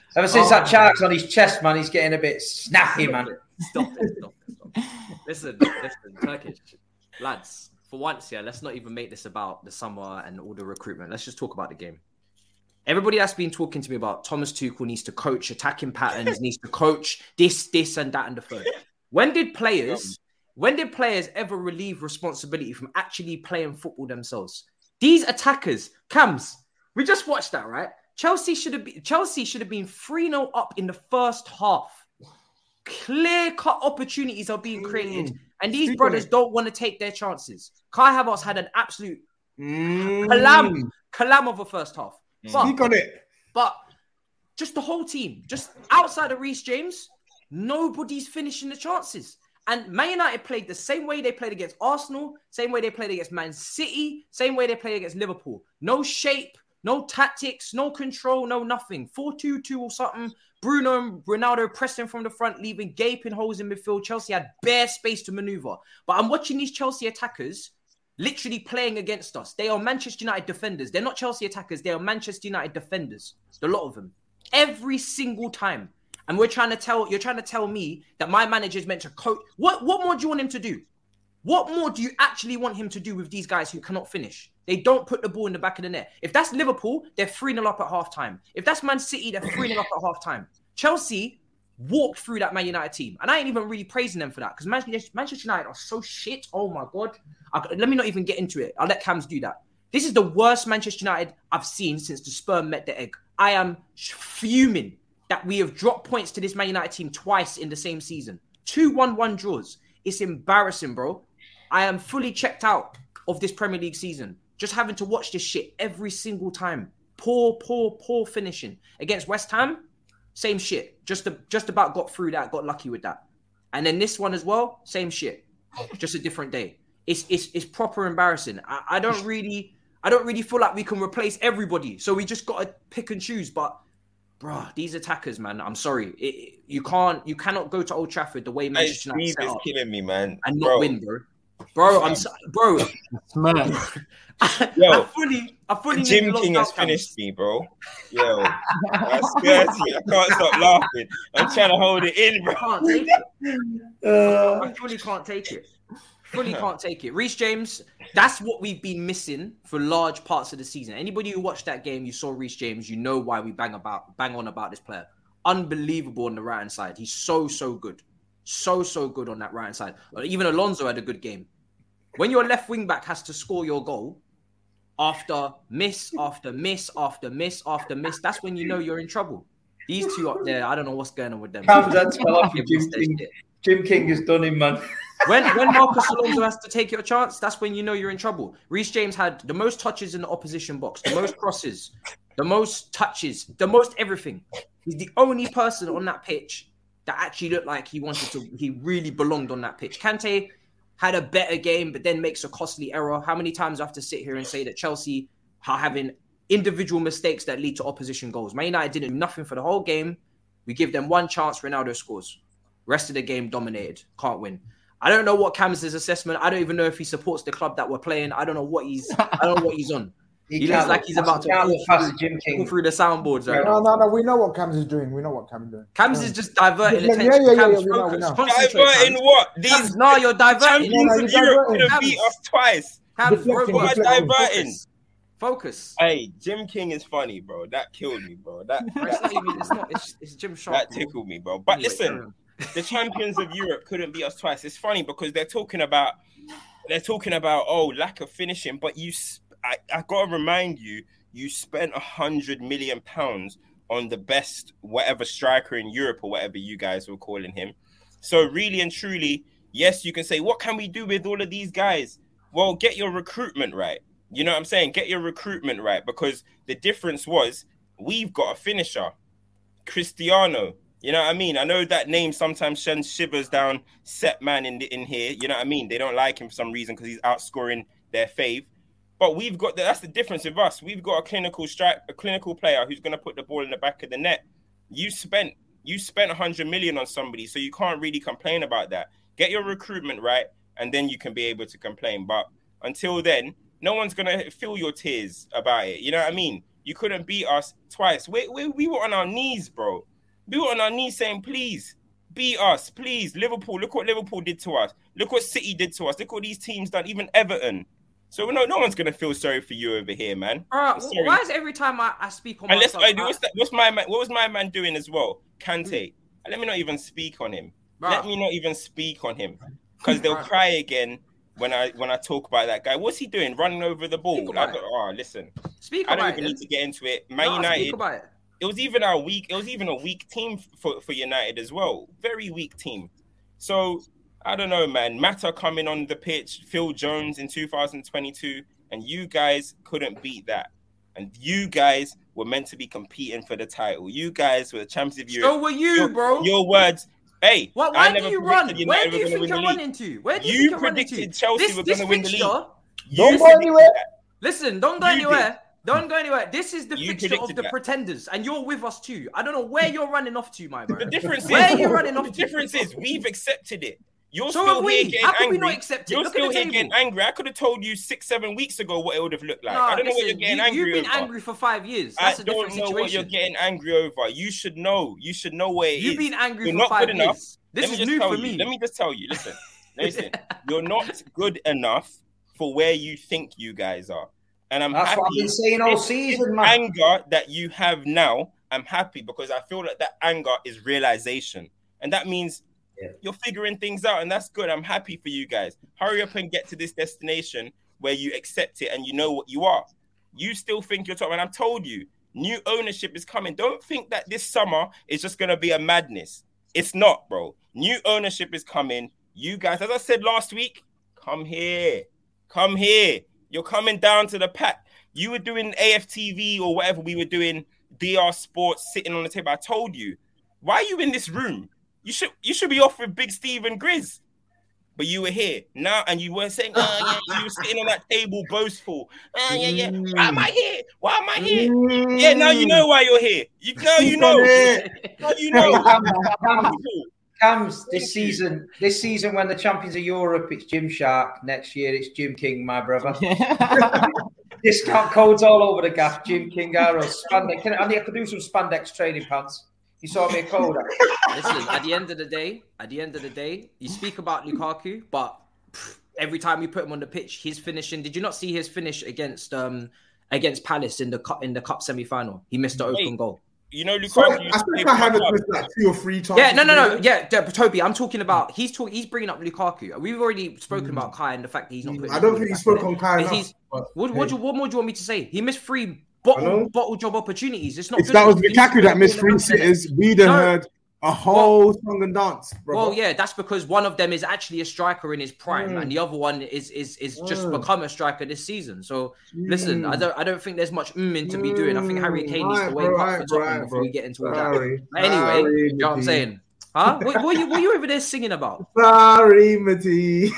Speaker 2: Ever since
Speaker 6: Oh.
Speaker 2: that charge's on his chest, man, he's getting a bit snappy, man.
Speaker 6: Stop it, stop it, stop it. Listen, listen, Turkish lads. For once, yeah, let's not even make this about the summer and all the recruitment. Let's just talk about the game. Everybody that's been talking to me about Thomas Tuchel needs to coach attacking patterns, needs to coach this, this, and that, and the third. When did players, when did players ever relieve responsibility from actually playing football themselves? These attackers, Cams, we just watched that, right? Chelsea should have been Chelsea should have been three nil up in the first half. Clear-cut opportunities are being created, mm. and these Speak brothers don't want to take their chances. Kai Havertz had an absolute mm. calam, calam of a first half. But,
Speaker 5: Speak on it.
Speaker 6: But just the whole team, just outside of Reece James, nobody's finishing the chances. And Man United played the same way they played against Arsenal, same way they played against Man City, same way they played against Liverpool. No shape, no tactics, no control, no nothing. four two two or something. Bruno and Ronaldo pressing from the front, leaving gaping holes in midfield. Chelsea had bare space to maneuver. But I'm watching these Chelsea attackers literally playing against us. They are Manchester United defenders. They're not Chelsea attackers. They are Manchester United defenders. A lot of them. Every single time. And we're trying to tell, you're trying to tell me that my manager is meant to coach. What, what more do you want him to do? What more do you actually want him to do with these guys who cannot finish? They don't put the ball in the back of the net. If that's Liverpool, they're three nil up at halftime. If that's Man City, they're three nil up at halftime. Chelsea walked through that Man United team. And I ain't even really praising them for that because Manchester United are so shit. Oh my God. I, let me not even get into it. I'll let Cams do that. This is the worst Manchester United I've seen since the sperm met the egg. I am fuming that we have dropped points to this Man United team twice in the same season. Two one one draws. It's embarrassing, bro. I am fully checked out of this Premier League season. Just having to watch this shit every single time. Poor, poor, poor finishing. Against West Ham, same shit. Just, to, just about got through that, got lucky with that. And then this one as well, same shit. Just a different day. It's it's it's proper embarrassing. I, I don't really I don't really feel like we can replace everybody. So we just got to pick and choose. But bruh, these attackers, man, I'm sorry. It, it, you can't you cannot go to Old Trafford the way Manchester United set
Speaker 4: is
Speaker 6: up
Speaker 4: killing me, man.
Speaker 6: And not
Speaker 4: bro.
Speaker 6: win, bro. Bro, I'm so, bro.
Speaker 1: Man.
Speaker 6: I,
Speaker 4: Yo,
Speaker 6: I fully I fully
Speaker 4: Jim King has finished me, bro. Yo, I swear to you, I can't stop laughing. I'm trying to hold it in, bro.
Speaker 6: I can't take it. Uh, I fully can't take it. Fully can't take it. Reece James, that's what we've been missing for large parts of the season. Anybody who watched that game, you saw Reece James, you know why we bang about, bang on about this player. Unbelievable on the right hand side. He's so, so good. So, so good on that right hand side. Even Alonso had a good game. When your left wing back has to score your goal after miss, after miss, after miss, after miss, that's when you know you're in trouble. These two up there, I don't know what's going on with them.
Speaker 2: That's fell off with Jim King. Jim King has done him, man.
Speaker 6: When when Marcus Alonso has to take your chance, that's when you know you're in trouble. Reece James had the most touches in the opposition box, the most crosses, the most touches, the most everything. He's the only person on that pitch that actually looked like he wanted to, he really belonged on that pitch. Kante had a better game, but then makes a costly error. How many times do I have to sit here and say that Chelsea are having individual mistakes that lead to opposition goals? Man United didn't do nothing for the whole game. We give them one chance, Ronaldo scores. Rest of the game dominated. Can't win. I don't know what Cam's assessment. I don't even know if he supports the club that we're playing. I don't know what he's. I don't know what he's on. He, he looks like he's about to go through, Jim King. through the soundboards. Right
Speaker 3: no,
Speaker 6: now.
Speaker 3: no, no. We know what Cams is doing. We know what Cams is doing.
Speaker 6: Cams
Speaker 3: yeah.
Speaker 6: is just diverting
Speaker 3: yeah,
Speaker 6: attention.
Speaker 3: Yeah, yeah, yeah.
Speaker 6: Cam's
Speaker 3: yeah we know, we know.
Speaker 4: Diverting what? These
Speaker 6: Cams, no, you're diverting.
Speaker 4: Champions
Speaker 3: no,
Speaker 4: of Europe could have
Speaker 6: Cams.
Speaker 4: beat us twice.
Speaker 6: Cams, bro,
Speaker 4: bro, diverting.
Speaker 6: Focus.
Speaker 4: Hey, Jim King is funny, bro. That killed me, bro. That, that
Speaker 6: it's not even. It's not. It's, it's Jim Sharp.
Speaker 4: That tickled me, bro. But anyway, listen. The champions of Europe couldn't beat us twice. It's funny because they're talking about they're talking about oh lack of finishing, but you I, I gotta remind you, you spent a hundred million pounds on the best whatever striker in Europe or whatever you guys were calling him. So really and truly, yes, you can say, what can we do with all of these guys? Well, get your recruitment right. You know what I'm saying? Get your recruitment right, because the difference was we've got a finisher, Cristiano. You know what I mean? I know that name sometimes sends shivers down set man in the, in here. You know what I mean? They don't like him for some reason because he's outscoring their fave. But we've got the, that's the difference with us. We've got a clinical strike, a clinical player who's going to put the ball in the back of the net. You spent you spent a hundred million on somebody, so you can't really complain about that. Get your recruitment right, and then you can be able to complain. But until then, no one's going to feel your tears about it. You know what I mean? You couldn't beat us twice. We, we, we were on our knees, bro. We were on our knees saying, please, beat us, please. Liverpool, look what Liverpool did to us. Look what City did to us. Look what these teams done, even Everton. So no, no one's going to feel sorry for you over here, man.
Speaker 6: Uh, why is every time I, I speak on
Speaker 4: Unless,
Speaker 6: myself...
Speaker 4: I, what's, that, what's my man, what was my man doing as well? Kante. Let me not even speak on him. Bruh. Let me not even speak on him. Because they'll cry again when I when I talk about that guy. What's he doing? Running over the ball. I don't, oh, listen.
Speaker 6: Speak
Speaker 4: I don't
Speaker 6: about
Speaker 4: even
Speaker 6: it.
Speaker 4: need to get into it. Man
Speaker 6: no,
Speaker 4: United.
Speaker 6: Speak about it.
Speaker 4: It was even our weak. It was even a weak team for, for United as well. Very weak team. So I don't know, man. Mata coming on the pitch, Phil Jones in two thousand twenty-two, and you guys couldn't beat that. And you guys were meant to be competing for the title. You guys were the champions of Europe.
Speaker 6: So were you,
Speaker 4: your,
Speaker 6: bro.
Speaker 4: Your words. Hey,
Speaker 6: what, why
Speaker 4: I never
Speaker 6: do you run?
Speaker 4: United
Speaker 6: Where do you
Speaker 4: were
Speaker 6: think you're running to? Where do you,
Speaker 4: you
Speaker 6: think you're
Speaker 4: predicted
Speaker 6: running to?
Speaker 4: Chelsea
Speaker 6: this,
Speaker 4: were
Speaker 6: this
Speaker 4: going to win the league.
Speaker 3: Don't go anywhere.
Speaker 6: Listen, don't go
Speaker 4: You
Speaker 6: anywhere.
Speaker 4: did.
Speaker 6: Don't go anywhere. This is the
Speaker 4: You
Speaker 6: fixture of
Speaker 4: predicted
Speaker 6: the
Speaker 4: that.
Speaker 6: pretenders, and you're with us too. I don't know where you're running off to, my bro.
Speaker 4: The difference is,
Speaker 6: Where are you running off
Speaker 4: the
Speaker 6: to?
Speaker 4: difference is we've accepted it. You're
Speaker 6: So
Speaker 4: still
Speaker 6: have we.
Speaker 4: here getting
Speaker 6: How could
Speaker 4: angry.
Speaker 6: we not accept it?
Speaker 4: You're
Speaker 6: Look
Speaker 4: still
Speaker 6: at the
Speaker 4: here getting
Speaker 6: table.
Speaker 4: angry. I could have told you six, seven weeks ago what it would have looked like.
Speaker 6: Nah,
Speaker 4: I don't know
Speaker 6: listen,
Speaker 4: what you're getting
Speaker 6: you,
Speaker 4: angry
Speaker 6: You've been
Speaker 4: over.
Speaker 6: angry for five years.
Speaker 4: I
Speaker 6: That's a
Speaker 4: don't
Speaker 6: different
Speaker 4: know
Speaker 6: situation.
Speaker 4: what you're getting angry over. You should know. You should know where it
Speaker 6: You've
Speaker 4: is.
Speaker 6: been angry
Speaker 4: You're
Speaker 6: for
Speaker 4: not
Speaker 6: five
Speaker 4: good enough.
Speaker 6: years.
Speaker 4: Let
Speaker 6: This
Speaker 4: me
Speaker 6: is
Speaker 4: just
Speaker 6: new
Speaker 4: tell
Speaker 6: for
Speaker 4: you.
Speaker 6: me.
Speaker 4: Let me just tell you. Listen, listen. You're not good enough for where you think you guys are. And I'm
Speaker 2: That's
Speaker 4: happy.
Speaker 2: what I've been saying all
Speaker 4: This-
Speaker 2: season,
Speaker 4: this
Speaker 2: man.
Speaker 4: anger that you have now, I'm happy because I feel like that anger is realization. And that means
Speaker 2: Yeah.
Speaker 4: you're figuring things out, and that's good. I'm happy for you guys. Hurry up and get to this destination where you accept it and you know what you are. You still think you're top, and I've told you, new ownership is coming. Don't think that this summer is just going to be a madness. It's not, bro. New ownership is coming. You guys, as I said last week, come here. Come here. You're coming down to the pack. You were doing A F T V or whatever we were doing, D R Sports, sitting on the table. I told you, why are you in this room? You should you should be off with Big Steve and Grizz. But you were here now, and you were saying, oh, yeah, you were sitting on that table boastful. Oh, yeah, yeah. Why am I here? Why am I here? Yeah, now you know why you're here. You now you know. Now you know.
Speaker 2: Cam, Cam, Cam's this season, this season when the champions of Europe, it's Jim Shark. Next year, it's Jim King, my brother. Discount codes all over the gaff. Jim King arrows. Spandex. Can I, I could do some spandex training pants. You saw me a code.
Speaker 6: Listen, at the end of the day, at the end of the day, you speak about Lukaku, but pff, every time you put him on the pitch, his finishing. Did you not see his finish against um against Palace in the cup in the cup semi final? He missed the
Speaker 4: Wait.
Speaker 6: open goal.
Speaker 4: You know,
Speaker 5: So,
Speaker 4: Lukaku.
Speaker 5: I think I haven't missed like two or three times.
Speaker 6: Yeah, no, no, no. Yeah, yeah, but Toby, I'm talking about. He's talking. He's bringing up Lukaku. We've already spoken
Speaker 5: Mm.
Speaker 6: about Kai and the fact that he's not. putting
Speaker 5: I don't
Speaker 6: his
Speaker 5: think he
Speaker 6: back
Speaker 5: spoke
Speaker 6: in it.
Speaker 5: on Kai
Speaker 6: But
Speaker 5: enough.
Speaker 6: he's-
Speaker 5: but,
Speaker 6: What,
Speaker 5: hey.
Speaker 6: what, do you- what more do you want me to say? He missed three
Speaker 5: I know.
Speaker 6: bottle, bottle job opportunities. It's not.
Speaker 5: If
Speaker 6: good
Speaker 5: that was
Speaker 6: enough. He needs to
Speaker 5: Lukaku
Speaker 6: put
Speaker 5: that
Speaker 6: the
Speaker 5: missed
Speaker 6: ball in
Speaker 5: three
Speaker 6: the net.
Speaker 5: sitters, we'd have
Speaker 6: No.
Speaker 5: heard a whole song and dance, bro.
Speaker 6: Well, yeah, that's because one of them is actually a striker in his prime,
Speaker 5: Mm.
Speaker 6: and the other one is is is just
Speaker 5: Mm.
Speaker 6: become a striker this season. So listen,
Speaker 5: Mm.
Speaker 6: I don't I don't think there's much mm to be doing. I think Harry Kane needs to
Speaker 5: Right,
Speaker 6: wake
Speaker 5: bro,
Speaker 6: up
Speaker 5: right,
Speaker 6: for Tottenham
Speaker 5: right,
Speaker 6: before
Speaker 5: bro.
Speaker 6: we get into all
Speaker 5: Sorry.
Speaker 6: that. But anyway,
Speaker 5: Sorry,
Speaker 6: you know what I'm
Speaker 5: Matty.
Speaker 6: saying? Huh? What, what, are you, what are you over there singing about?
Speaker 5: Sorry, Matty.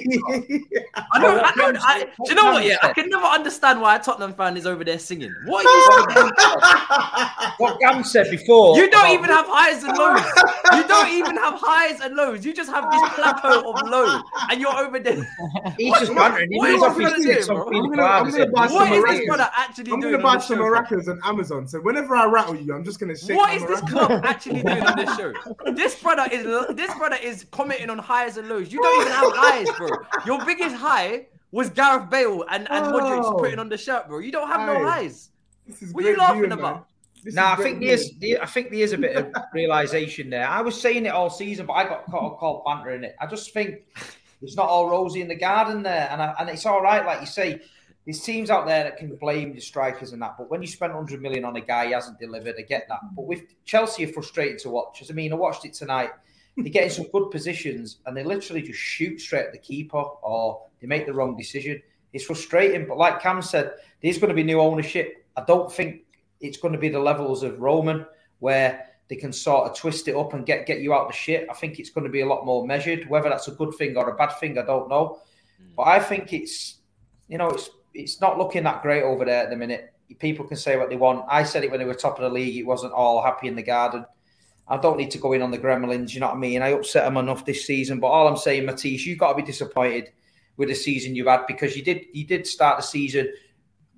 Speaker 6: I don't, I don't, I, do you know what? Yeah, I can never understand why a Tottenham fan is over there singing. What are you singing?
Speaker 2: What Cam said before.
Speaker 6: You don't
Speaker 2: about-
Speaker 6: even have highs and lows. You don't even have highs and lows. You just have this plateau of low, and you're over there.
Speaker 2: He's just bantering. He
Speaker 6: what
Speaker 2: moves
Speaker 6: is
Speaker 2: off
Speaker 6: he
Speaker 2: his
Speaker 6: gonna
Speaker 2: feet.
Speaker 6: do,
Speaker 2: Some
Speaker 6: bro?
Speaker 2: people
Speaker 5: I'm gonna- I'm
Speaker 2: are
Speaker 5: gonna buy
Speaker 2: saying,
Speaker 6: What
Speaker 5: some
Speaker 6: is
Speaker 5: Maracas.
Speaker 6: this brother actually
Speaker 5: I'm
Speaker 6: doing
Speaker 5: gonna
Speaker 6: on
Speaker 5: buy
Speaker 6: this
Speaker 5: some
Speaker 6: show?
Speaker 5: maracas on Amazon. So whenever I rattle you, I'm just gonna shake.
Speaker 6: What
Speaker 5: my
Speaker 6: is this
Speaker 5: maraca.
Speaker 6: club actually doing on this show? This brother is this brother is commenting on highs and lows. You don't even have highs, bro. Your biggest high was Gareth Bale and, and Modric
Speaker 5: Oh.
Speaker 6: putting on the shirt, bro. You don't have no
Speaker 5: Aye.
Speaker 6: highs.
Speaker 5: This is
Speaker 6: What are you
Speaker 5: great
Speaker 6: laughing
Speaker 5: viewing, man.
Speaker 6: about?
Speaker 5: This
Speaker 2: Nah,
Speaker 5: is
Speaker 2: I
Speaker 5: great
Speaker 2: think there's,
Speaker 5: viewing.
Speaker 2: I think there is a bit of realization there. I was saying it all season, but I got caught, caught bantering it. I just think it's not all rosy in the garden there, and I, and it's all right, like you say. There's teams out there that can blame the strikers and that, but when you spend one hundred million on a guy, he hasn't delivered. I get that, but with Chelsea, are frustrating to watch. As I mean, I watched it tonight. They get in some good positions, and they literally just shoot straight at the keeper, or they make the wrong decision. It's frustrating, but like Cam said, there's going to be new ownership. I don't think it's going to be the levels of Roman where they can sort of twist it up and get, get you out the shit. I think it's going to be a lot more measured. Whether that's a good thing or a bad thing, I don't know. But I think it's, you know, it's it's not looking that great over there at the minute. People can say what they want. I said it when they were top of the league. It wasn't all happy in the garden. I don't need to go in on the Gremlins, you know what I mean? I upset them enough this season. But all I'm saying, Matisse, you've got to be disappointed with the season you've had, because you did you did start the season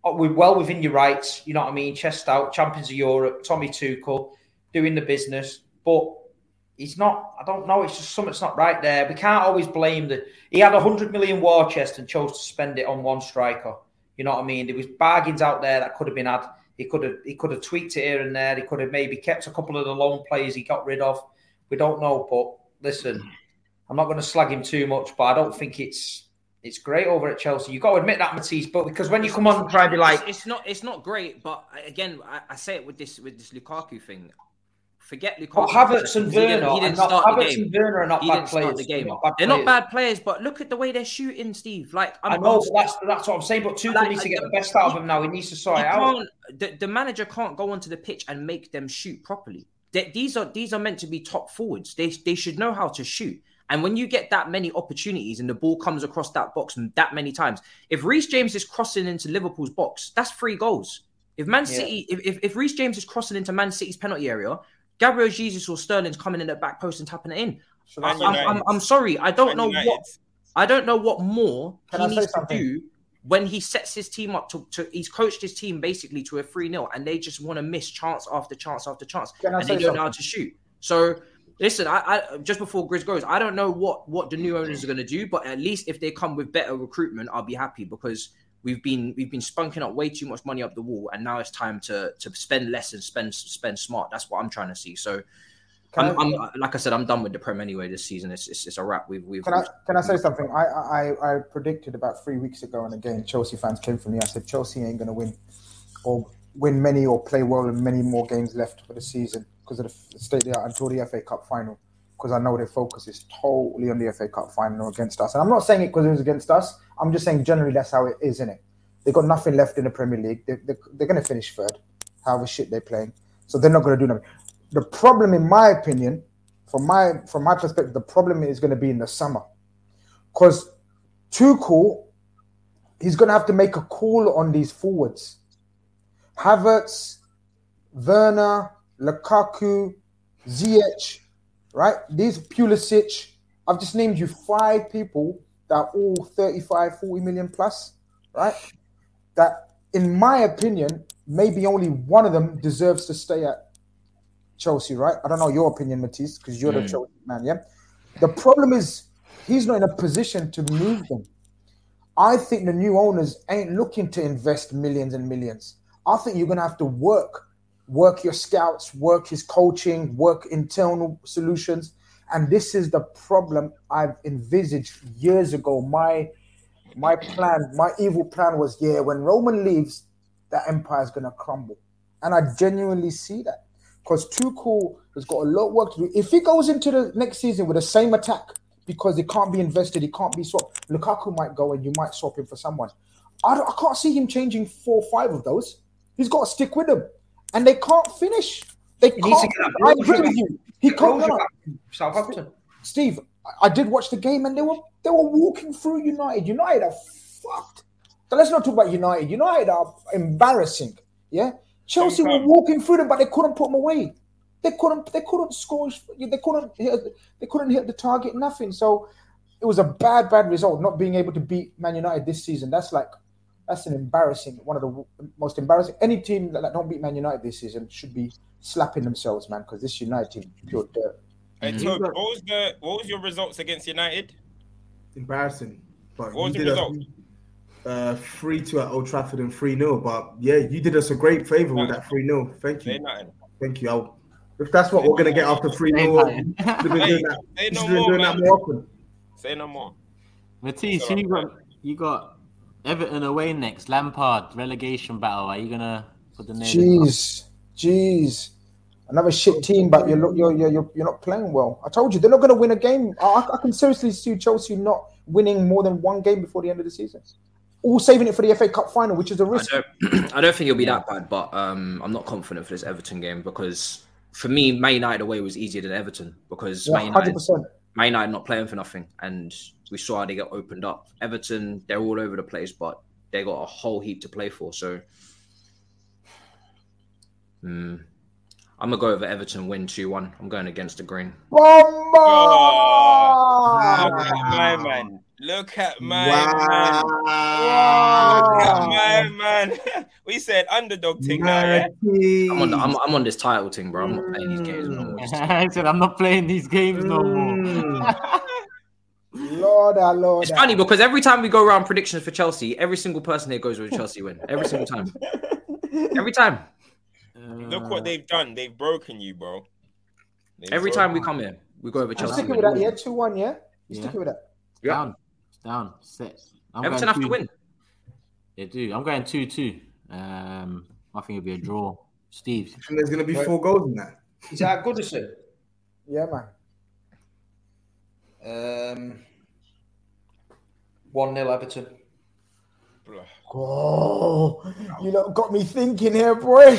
Speaker 2: we're well within your rights. You know what I mean? Chest out, champions of Europe, Tommy Tuchel, doing the business. But he's not, I don't know, it's just something's not right there. We can't always blame the, he had a hundred million war chest and chose to spend it on one striker. You know what I mean? There was bargains out there that could have been had. He could have, he could have tweaked it here and there. He could have maybe kept a couple of the loan players he got rid of. We don't know, but listen, I'm not going to slag him too much, but I don't think it's, it's great over at Chelsea. You've got to admit that, Matisse, but because when you come on and try to be like,
Speaker 6: it's, it's not, it's not great, but again, I, I say it with this, with this Lukaku thing. Forget Lukaku.
Speaker 2: But Havertz and Werner,
Speaker 6: he didn't, he didn't
Speaker 2: not,
Speaker 6: start
Speaker 2: Havertz
Speaker 6: the game.
Speaker 2: and Werner are not
Speaker 6: he
Speaker 2: bad
Speaker 6: didn't
Speaker 2: players.
Speaker 6: Start the game.
Speaker 2: They're, not bad,
Speaker 6: they're
Speaker 2: players.
Speaker 6: not bad players, but look at the way they're shooting, Steve. Like I'm,
Speaker 2: I know,
Speaker 6: I'm,
Speaker 2: but that's that's what I'm saying. But Tuchel
Speaker 6: like,
Speaker 2: needs to get
Speaker 6: the,
Speaker 2: the best out of them now. He needs to sort it out.
Speaker 6: The, the manager can't go onto the pitch and make them shoot properly. They, these are these are meant to be top forwards. They they should know how to shoot. And when you get that many opportunities and the ball comes across that box that many times, if Reece James is crossing into Liverpool's box, that's three goals. If Man City, yeah. if, if if Reece James is crossing into Man City's penalty area, Gabriel Jesus or Sterling's coming in at back post and tapping it in. I'm, I'm, I'm, I'm sorry, I don't Man know United. what I don't know what more Can he I needs to do when he sets his team up to, to. He's coached his team basically to a three nil, and they just want to miss chance after chance after chance, and they don't know how to shoot. So. Listen, I, I just before Grizz goes, I don't know what, what the new owners are going to do, but at least if they come with better recruitment, I'll be happy because we've been we've been spunking up way too much money up the wall, and now it's time to to spend less and spend spend smart. That's what I'm trying to see. So, I'm, I, I'm like I said, I'm done with the Prem anyway this season. It's it's, it's a wrap. We've we've.
Speaker 3: Can I can I say something? I, I I predicted about three weeks ago, and again, Chelsea fans came for me. I said Chelsea ain't going to win, or win many, or play well in many more games left for the season. Because of the state they are until the F A Cup final, because I know their focus is totally on the F A Cup final against us. And I'm not saying it because it was against us. I'm just saying generally that's how it is, isn't it? They've got nothing left in the Premier League. They, they, they're going to finish third, however shit they're playing. So they're not going to do nothing. The problem, in my opinion, from my from my perspective, the problem is going to be in the summer. Because Tuchel, he's going to have to make a call on these forwards. Havertz, Werner, Lukaku, Ziyech, right? These Pulisic. I've just named you five people that are all thirty-five, forty million plus, right? That, in my opinion, maybe only one of them deserves to stay at Chelsea, right? I don't know your opinion, Matisse, because you're mm. the Chelsea man, yeah? The problem is he's not in a position to move them. I think the new owners ain't looking to invest millions and millions. I think you're going to have to work Work your scouts, work his coaching, work internal solutions. And this is the problem I've envisaged years ago. My my plan, my evil plan was, yeah, when Roman leaves, that empire is going to crumble. And I genuinely see that. Because Tuchel has got a lot of work to do. If he goes into the next season with the same attack, because he can't be invested, he can't be swapped, Lukaku might go and you might swap him for someone. I, don't, I can't see him changing four or five of those. He's got to stick with them. And they can't finish. They he can't. I agree with you. He can't. No, no.
Speaker 2: Southampton.
Speaker 3: Steve, I did watch the game, and they were they were walking through United. United are fucked. So let's not talk about United. United are embarrassing. Yeah, Chelsea were walking through them, but they couldn't put them away. They couldn't. They couldn't score. They couldn't. Hit, they couldn't hit the target. Nothing. So it was a bad, bad result. Not being able to beat Man United this season. That's like. That's an embarrassing, one of the most embarrassing. Any team that, that don't beat Man United this season should be slapping themselves, man, because this United team, pure dirt.
Speaker 4: Hey, Toby, what was the what was your results against United?
Speaker 5: Embarrassing. But
Speaker 4: what was the result?
Speaker 5: Uh, three two at Old Trafford and three nil. But yeah, you did us a great favour with that three nil. Thank you. Thank you. I'll, if that's what say we're going to get after three nil, we'll be doing that,
Speaker 4: say no
Speaker 5: more,
Speaker 4: doing
Speaker 5: that more often.
Speaker 4: Say no more.
Speaker 1: Matisse, you got, you got Everton away next. Lampard, relegation battle. Are you going to put the name?
Speaker 3: Jeez. Jeez. Another shit team, but you're you're you're you're not playing well. I told you they're not going to win a game. I, I can seriously see Chelsea not winning more than one game before the end of the season. All saving it for the F A Cup final, which is a risk.
Speaker 6: I don't, I don't think it'll be that bad, but um, I'm not confident for this Everton game because for me, Man United away was easier than Everton because
Speaker 3: yeah,
Speaker 6: Man, United, Man United not playing for nothing, and we saw how they get opened up. Everton, they're all over the place, but they got a whole heap to play for. So, hmm. I'm going to go over Everton, win two one. I'm going against the green.
Speaker 4: Oh, look at my man. Look at my wow. man. Wow. Look at my man. man. We said underdog thing now, yeah?
Speaker 6: I'm on, the, I'm, I'm on this title thing, bro. I'm not playing these games no more. Just-
Speaker 1: I said I'm not playing these games no more.
Speaker 3: Lord, ah, Lord.
Speaker 6: It's
Speaker 3: ah.
Speaker 6: funny because every time we go around predictions for Chelsea, every single person here goes with Chelsea win. Every single time. Every time.
Speaker 4: Look what they've done. They've broken you, bro. They've
Speaker 6: Every
Speaker 4: broken
Speaker 6: time we come here, we go over
Speaker 3: I'm
Speaker 6: Chelsea.
Speaker 3: sticking
Speaker 6: Win.
Speaker 3: with that, yeah? two one, yeah? You
Speaker 1: Yeah.
Speaker 3: sticking with that?
Speaker 1: It's down. It's down. Set. I'm
Speaker 6: Everton
Speaker 1: going
Speaker 6: have to
Speaker 1: two-
Speaker 6: win.
Speaker 1: They do. I'm going two two. Um, I think it'll be a draw. Steve.
Speaker 5: And there's gonna be
Speaker 2: Right.
Speaker 5: four goals in that.
Speaker 2: Is that Goodison?
Speaker 3: Yeah, man.
Speaker 2: Um, one nil Everton.
Speaker 3: Oh, you lot got me thinking here, boy.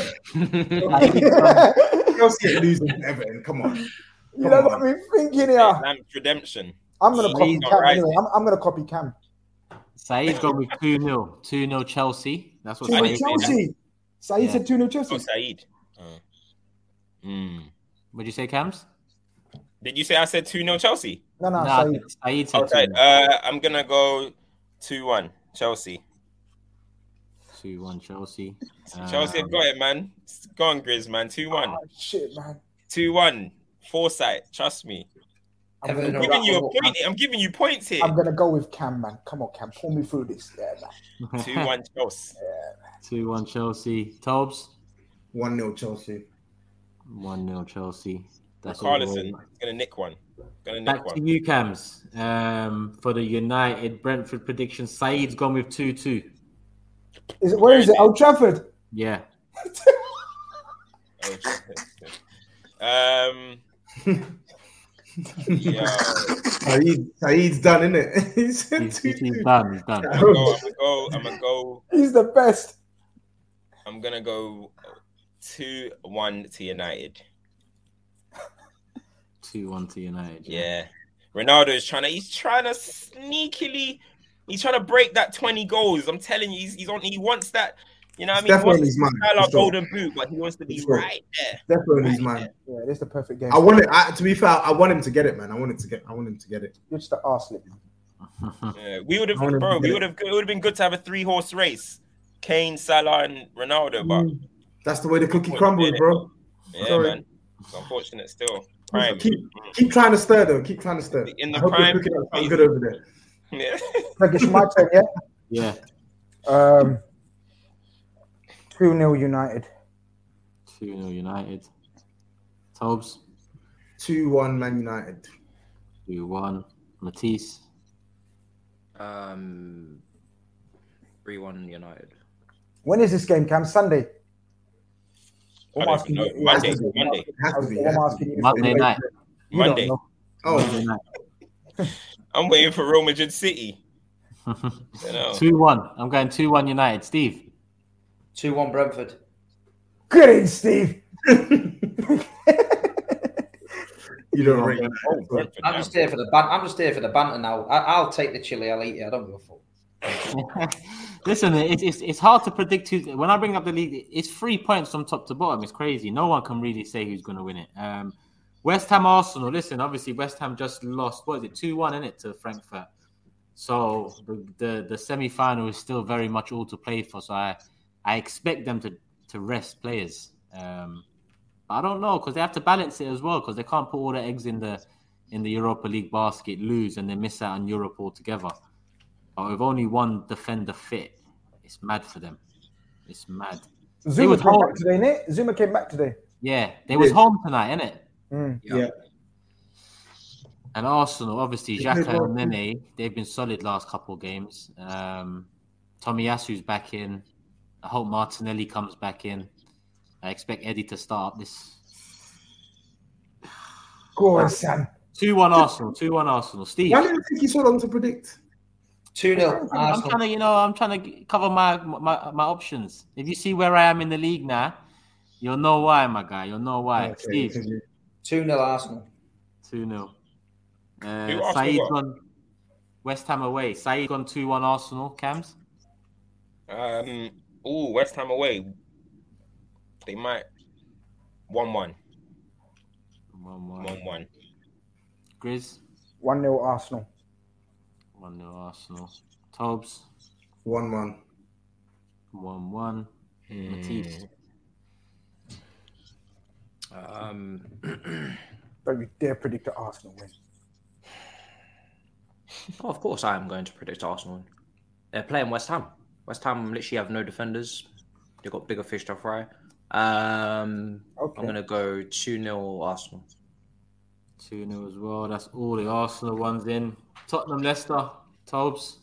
Speaker 5: Chelsea ain't losing to Everton. Come on.
Speaker 3: You lot got me thinking here.
Speaker 4: Lamp's redemption.
Speaker 3: I'm gonna copy
Speaker 1: He's
Speaker 3: Cam
Speaker 4: not right.
Speaker 3: anyway. I'm, I'm gonna copy Cam.
Speaker 1: Saeed's gone with two nil. two nil Chelsea. That's what
Speaker 3: two nil
Speaker 1: Saeed's saying.
Speaker 3: Chelsea. Saeed
Speaker 1: Yeah.
Speaker 3: said two nil Chelsea.
Speaker 4: Oh, Saeed. Uh, mm.
Speaker 1: What'd you say, Cams?
Speaker 4: Did you say I said two nil Chelsea?
Speaker 3: No, no,
Speaker 1: Nah,
Speaker 3: Saeed.
Speaker 1: Saeed said
Speaker 4: Okay,
Speaker 1: two nil.
Speaker 4: uh, I'm gonna go two one Chelsea.
Speaker 1: two one Chelsea.
Speaker 4: Chelsea have
Speaker 1: Um,
Speaker 4: got it, man. Go on, Grizz, man. two one.
Speaker 3: Oh, shit, man.
Speaker 4: two one. Foresight. Trust me.
Speaker 3: I'm
Speaker 2: Everton
Speaker 3: gonna,
Speaker 4: I'm
Speaker 2: are
Speaker 4: giving you a
Speaker 2: rattled.
Speaker 4: point. I'm giving you points here.
Speaker 3: I'm gonna go with Cam, man. Come on, Cam. Pull me through this. Yeah, man.
Speaker 4: two one Chelsea.
Speaker 1: two one Chelsea. Tobes.
Speaker 5: One nil Chelsea.
Speaker 1: one nil Chelsea. That's all.
Speaker 4: Carlison is gonna nick one. Gonna nick
Speaker 1: Back to
Speaker 4: one.
Speaker 1: you, Cams. Um, for the United Brentford prediction, Saeed's gone with two two.
Speaker 3: Is it? Where is it? Old Trafford.
Speaker 1: Yeah.
Speaker 4: um. Yeah.
Speaker 5: Saeed, Saeed's done, isn't it? He said
Speaker 1: He's,
Speaker 5: two
Speaker 1: he's
Speaker 5: two.
Speaker 1: done. He's done.
Speaker 4: I'm gonna go. I'm gonna go. I'm gonna go.
Speaker 3: He's the best.
Speaker 4: I'm gonna go two one to United.
Speaker 1: two one to United.
Speaker 4: Yeah. Ronaldo is trying to. He's trying to sneakily. He's trying to break that twenty goals. I'm telling you, he's, he's on. He wants that. You know what I mean? He
Speaker 5: Definitely
Speaker 4: wants
Speaker 5: his man,
Speaker 4: Salah
Speaker 5: for sure.
Speaker 4: golden boot, but he wants to be
Speaker 5: For sure.
Speaker 4: right there.
Speaker 5: Definitely his man.
Speaker 3: Yeah, this is the perfect game.
Speaker 5: I want it. I, to be fair, I want him to get it, man. I want him to get. I want him to get it.
Speaker 3: You're just the arse lip.
Speaker 4: Yeah, we would have,
Speaker 5: I want him
Speaker 4: bro.
Speaker 5: to
Speaker 4: We
Speaker 5: get
Speaker 4: would have. It would have been good to have a three horse race: Kane, Salah, and Ronaldo. But
Speaker 5: That's the way the cookie crumbles, bro.
Speaker 4: yeah,
Speaker 5: Sorry.
Speaker 4: man, it's unfortunate still. Prime.
Speaker 5: Keep keep trying to stir though. Keep trying to stir.
Speaker 4: In the
Speaker 5: I hope you're
Speaker 4: prime,
Speaker 5: cooking up something good over there.
Speaker 4: Yeah.
Speaker 3: Like it's my turn, yeah.
Speaker 1: Yeah.
Speaker 3: Um, two nil United.
Speaker 1: two nil United. Tobes.
Speaker 5: Two one Man United.
Speaker 1: two one. Matisse.
Speaker 6: Um, three one United.
Speaker 3: When is this game, Cam? Sunday.
Speaker 4: I
Speaker 3: I'm
Speaker 4: don't
Speaker 3: asking
Speaker 4: even know.
Speaker 3: you.
Speaker 4: Monday,
Speaker 3: I'm
Speaker 4: Monday,
Speaker 5: It has to be. it
Speaker 3: I'm
Speaker 5: has to
Speaker 3: asking
Speaker 5: be.
Speaker 3: you.
Speaker 1: Monday night.
Speaker 3: You don't
Speaker 4: Monday.
Speaker 3: know.
Speaker 1: Monday
Speaker 5: Oh,
Speaker 1: night.
Speaker 4: I'm waiting for Real Madrid City. You know.
Speaker 1: two one. I'm going two one United. Steve.
Speaker 2: two one Brentford.
Speaker 3: Good in, Steve.
Speaker 5: you don't rate that.
Speaker 4: Oh, Brentford,
Speaker 2: I'm
Speaker 4: damn.
Speaker 2: just here for the ban- I'm just here for the banter now. I- I'll take the chili. I'll eat it. I don't give a fuck.
Speaker 1: Listen, it's, it's it's hard to predict who. When I bring up the league, it's three points from top to bottom. It's crazy. No one can really say who's going to win it. Um, West Ham, Arsenal. Listen, obviously West Ham just lost. What is it? two one in it to Frankfurt. So the, the the semi final is still very much all to play for. So I I expect them to to rest players. Um, I don't know because they have to balance it as well because they can't put all their eggs in the in the Europa League basket, lose, and then miss out on Europe altogether. But with only one defender fit, it's mad for them. It's mad.
Speaker 3: Zuma
Speaker 1: was
Speaker 3: came
Speaker 1: home.
Speaker 3: back today, innit? Zuma came back today.
Speaker 1: Yeah, they was
Speaker 5: Yeah.
Speaker 1: home tonight, innit?
Speaker 3: Mm.
Speaker 5: Yeah.
Speaker 1: And Arsenal, obviously,
Speaker 5: They
Speaker 1: Xhaka
Speaker 5: played well.
Speaker 1: and Nene, they've been solid last couple of games. Um, Tomiyasu's back in. I hope Martinelli comes back in. I expect Eddie to start this.
Speaker 3: Go on, Sam.
Speaker 1: two one Arsenal, two one Arsenal. Steve,
Speaker 5: Why did it take you so long to predict?
Speaker 2: two nil
Speaker 1: I'm
Speaker 2: Arsenal.
Speaker 1: trying to, you know, I'm trying to cover my, my my options. If you see where I am in the league now, you'll know why, my guy. You'll know why.
Speaker 5: Okay,
Speaker 1: Steve,
Speaker 5: because you-
Speaker 2: two nil Arsenal.
Speaker 1: two nil.
Speaker 4: Who
Speaker 1: Uh,
Speaker 4: Arsenal
Speaker 1: Saeed
Speaker 4: got?
Speaker 1: gone West Ham away. Saeed gone two one Arsenal. Cams?
Speaker 4: Um. Oh, West Ham away. They might. One one.
Speaker 1: one one.
Speaker 4: One one.
Speaker 1: Grizz?
Speaker 3: one nil Arsenal.
Speaker 1: one nil Arsenal. Tobes?
Speaker 5: one one.
Speaker 1: One one. Matisse.
Speaker 6: Um,
Speaker 3: Don't you dare predict the Arsenal win.
Speaker 6: oh, of course, I am going to predict Arsenal. They're playing West Ham. West Ham literally have no defenders. They've got bigger fish to fry. Um,
Speaker 3: Okay.
Speaker 6: I'm going to go two nil Arsenal.
Speaker 1: two nil as well. That's all the Arsenal ones in. Tottenham, Leicester, Tobes.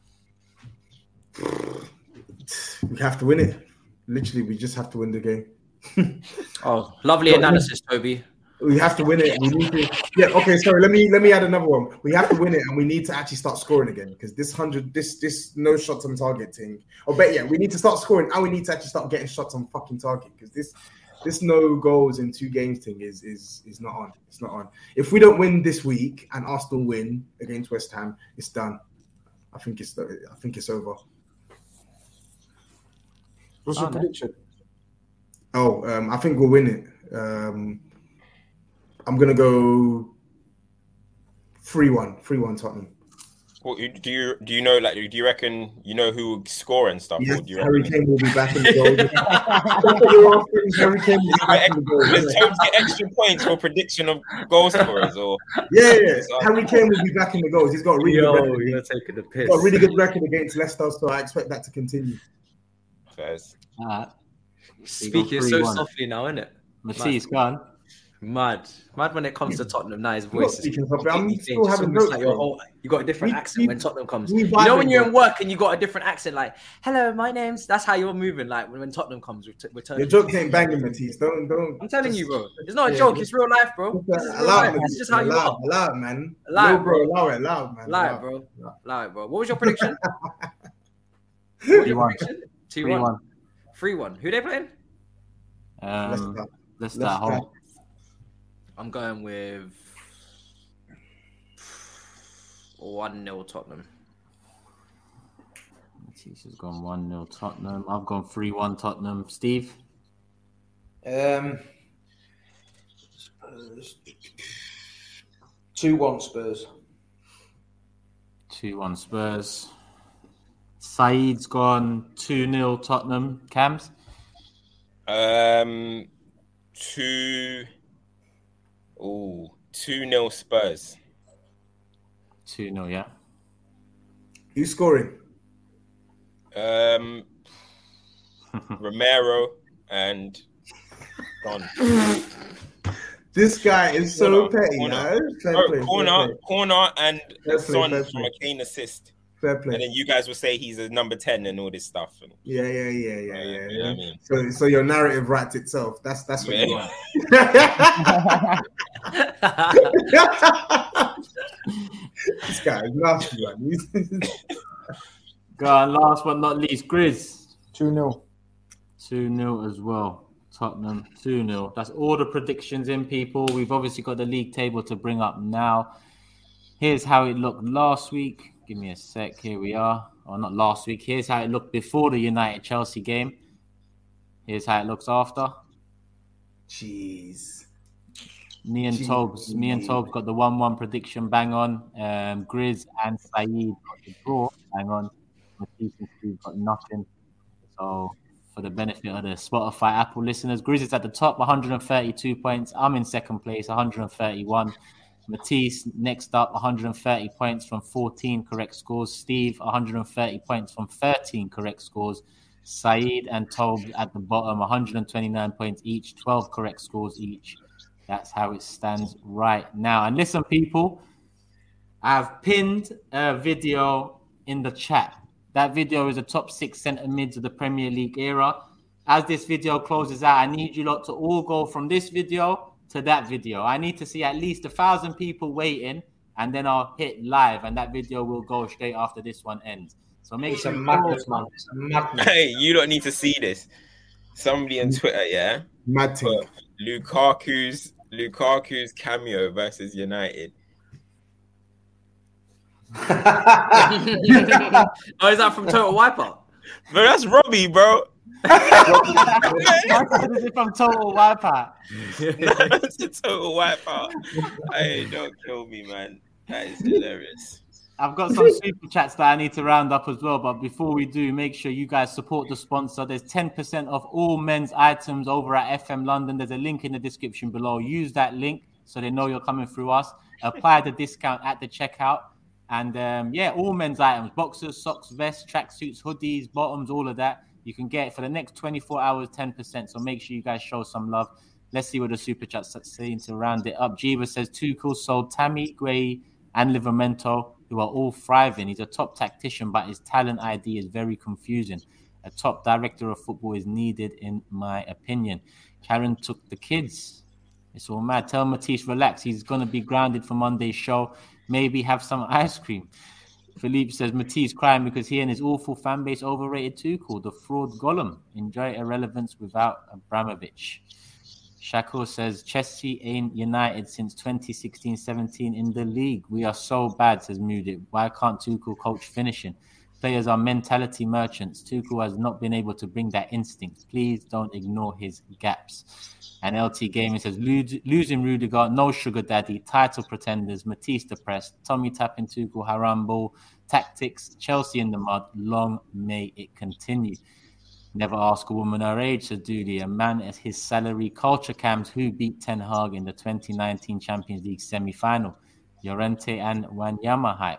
Speaker 5: We have to win it. Literally, we just have to win the game.
Speaker 6: Oh, lovely analysis, Toby.
Speaker 5: We have to win it. We need to. Yeah. Okay. Sorry. Let me let me add another one. We have to win it, and we need to actually start scoring again because this hundred, this this no shots on target thing. Or bet yeah, we need to start scoring, and we need to actually start getting shots on fucking target because this this no goals in two games thing is is is not on. It's not on. If we don't win this week and Arsenal win against West Ham, it's done. I think it's I think it's over.
Speaker 3: What's
Speaker 1: Oh,
Speaker 3: your
Speaker 1: no.
Speaker 3: prediction?
Speaker 5: Oh, um, I think we'll win it. Um, I'm gonna go three one, three one Tottenham.
Speaker 4: What, do you do you know like do you reckon you know who will score and stuff?
Speaker 5: Yes,
Speaker 4: Or do you
Speaker 5: Harry
Speaker 4: reckon...
Speaker 5: Kane will be back in the goal. Harry Kane will be back in the goal.
Speaker 4: Does Tobes get extra points for prediction of goal scorers or
Speaker 5: Yeah, yeah. Harry Kane will be back in the goals. He's got a really good record.
Speaker 6: you're taking the piss.
Speaker 5: He's got a really good record against Leicester, so I expect that to continue.
Speaker 4: Fairs?
Speaker 1: All right.
Speaker 6: Speaking so
Speaker 1: three one.
Speaker 6: softly now, isn't it?
Speaker 1: Matisse, go on.
Speaker 6: Mad, mad when it comes to Tottenham. Now his
Speaker 5: not
Speaker 6: voice is
Speaker 5: speaking softly, I'm
Speaker 6: completely
Speaker 5: still
Speaker 6: changed. It's
Speaker 5: having
Speaker 6: almost
Speaker 5: jokes,
Speaker 6: like your
Speaker 5: bro.
Speaker 6: whole, you got a different
Speaker 5: We-
Speaker 6: accent
Speaker 5: we-
Speaker 6: when Tottenham comes.
Speaker 5: we
Speaker 6: You know when
Speaker 5: vibing,
Speaker 6: you're
Speaker 5: bro.
Speaker 6: in work and you got a different accent, like "Hello, my name's." That's how you're moving. Like when, when Tottenham comes, we're, t- we're turning.
Speaker 5: Your jokes ain't banging, Matisse. Don't don't.
Speaker 6: I'm telling
Speaker 5: just-
Speaker 6: you, bro. It's not a
Speaker 5: yeah,
Speaker 6: joke.
Speaker 5: just-
Speaker 6: It's real life, bro. This is real
Speaker 5: Allow
Speaker 6: life.
Speaker 5: it,
Speaker 6: It's just how you
Speaker 5: allow,
Speaker 6: are.
Speaker 5: allow it, man.
Speaker 6: Allow it,
Speaker 5: Yo, bro.
Speaker 6: bro.
Speaker 5: Allow it, allow it, man.
Speaker 6: Allow
Speaker 5: Allow
Speaker 6: it, bro.
Speaker 5: Allow
Speaker 6: Allow it, bro. What was your prediction? What was your
Speaker 1: one.
Speaker 6: prediction? Two
Speaker 1: three
Speaker 6: one.
Speaker 1: one.
Speaker 6: Three one. Who they playing?
Speaker 1: Um,
Speaker 5: Leicester.
Speaker 1: let's
Speaker 5: Leicester.
Speaker 1: start home.
Speaker 6: I'm going with one nil Tottenham.
Speaker 1: Matisse has gone one nil Tottenham. I've gone three one Tottenham. Steve?
Speaker 2: Um, Spurs. two one Spurs.
Speaker 1: two one Spurs. Saeed's gone two nil Tottenham. Cams?
Speaker 4: Um, two. Oh, two nil Spurs.
Speaker 1: two nil, yeah.
Speaker 5: Who's scoring?
Speaker 4: Um, Romero and Don.
Speaker 5: This guy is so
Speaker 4: Corner,
Speaker 5: petty,
Speaker 4: corner.
Speaker 5: man. Fair
Speaker 4: Oh,
Speaker 5: play, fair
Speaker 4: corner,
Speaker 5: play.
Speaker 4: corner, and
Speaker 5: Fair play,
Speaker 4: Son
Speaker 5: fair
Speaker 4: from
Speaker 5: play.
Speaker 4: a Kane assist.
Speaker 5: Fair play.
Speaker 4: And then you guys will say he's a number ten and all this stuff. And,
Speaker 5: Yeah, yeah, yeah, yeah,
Speaker 4: Uh,
Speaker 5: yeah.
Speaker 4: you know
Speaker 5: yeah.
Speaker 4: what I mean?
Speaker 5: So, so your narrative writes itself. That's that's what
Speaker 4: Yeah.
Speaker 5: you want. This guy is nasty, man. He's-
Speaker 1: Go on, last but not least, Grizz.
Speaker 3: two nil.
Speaker 1: two nil as well. Tottenham two nil. That's all the predictions in, people. We've obviously got the league table to bring up now. Here's how it looked last week. Give me a sec. Here we are. Or not last week. Here's how it looked before the United-Chelsea game. Here's how it looks after.
Speaker 5: Jeez.
Speaker 1: Me and
Speaker 5: Jeez.
Speaker 1: Tobes, me and Tobes got the one one prediction bang on. Um, Grizz and Saeed got the draw bang on. Matisse and Steve got nothing. So for the benefit of the Spotify Apple listeners, Grizz is at the top, one hundred thirty-two points. I'm in second place, one hundred thirty-one. Matisse next up, one hundred thirty points from fourteen correct scores. Steve, one hundred thirty points from thirteen correct scores. Saeed and Tobes at the bottom, one hundred twenty-nine points each, twelve correct scores each. That's how it stands right now. And listen, people, I've pinned a video in the chat. That video is the top six centre mids of the Premier League era. As this video closes out, I need you lot to all go from this video to that video. I need to see at least a thousand people waiting, and then I'll hit live, and that video will go straight after this one ends. So make
Speaker 2: It's a
Speaker 1: sure you
Speaker 2: madness, man. It's a madness.
Speaker 4: hey, you don't need to see this. Somebody on Twitter, yeah,
Speaker 5: Mad thing.
Speaker 4: put Lukaku's Lukaku's cameo versus United.
Speaker 6: Oh, is that from Total Wipeout?
Speaker 4: But that's Robbie, bro.
Speaker 1: This is from Total Wipeout.
Speaker 4: That's a total wipeout. Hey, don't kill me, man. That is hilarious.
Speaker 1: I've got some super chats that I need to round up as well. But before we do, make sure you guys support the sponsor. There's ten percent off all men's items over at F M London. There's a link in the description below. Use that link so they know you're coming through us. Apply the discount at the checkout. And um, yeah, all men's items, boxers, socks, vests, tracksuits, hoodies, bottoms, all of that. You can get it for the next twenty-four hours, ten percent. So make sure you guys show some love. Let's see what the super chat's saying to round it up. Jiva says Tuchel sold Tammy, Gray, and Livramento, who are all thriving. He's a top tactician, but his talent I D is very confusing. A top director of football is needed, in my opinion. Karen took the kids. It's all mad. Tell Matisse, relax. He's going to be grounded for Monday's show. Maybe have some ice cream. Philippe says Matisse crying because he and his awful fan base overrated Tuchel, the fraud golem. Enjoy irrelevance without Abramovich. Shakur says Chelsea ain't United since twenty sixteen seventeen in the league. We are so bad, says Moody. Why can't Tuchel coach finishing? Players are mentality merchants. Tuchel has not been able to bring that instinct. Please don't ignore his gaps. And L T Gaming says, losing Rudiger, no sugar daddy, title pretenders, Matisse depressed, Tommy tapping Tuchel, haram ball, tactics, Chelsea in the mud, long may it continue. Never ask a woman her age, says Doody. A man at his salary, culture cams who beat Ten Hag in the twenty nineteen Champions League semi-final. Llorente and Wanyama hype.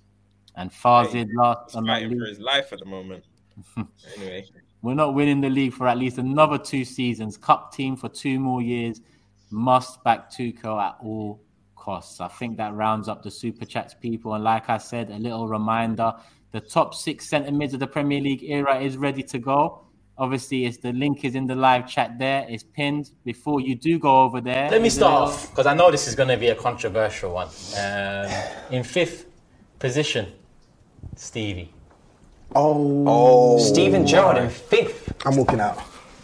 Speaker 1: And Fazid last
Speaker 4: but not least. For his life at the moment. Anyway.
Speaker 1: We're not winning the league for at least another two seasons. Cup team for two more years. Must back Tuchel at all costs. I think that rounds up the Super Chats, people. And like I said, a little reminder, the top six centre mids of the Premier League era is ready to go. Obviously, it's the link is in the live chat there. It's pinned. Before you do go over there...
Speaker 7: Let me start off, because I know this is going to be a controversial one. Um, in fifth position, Stevie.
Speaker 8: Oh.
Speaker 9: oh, Steven Gerrard in fifth.
Speaker 8: I'm walking out.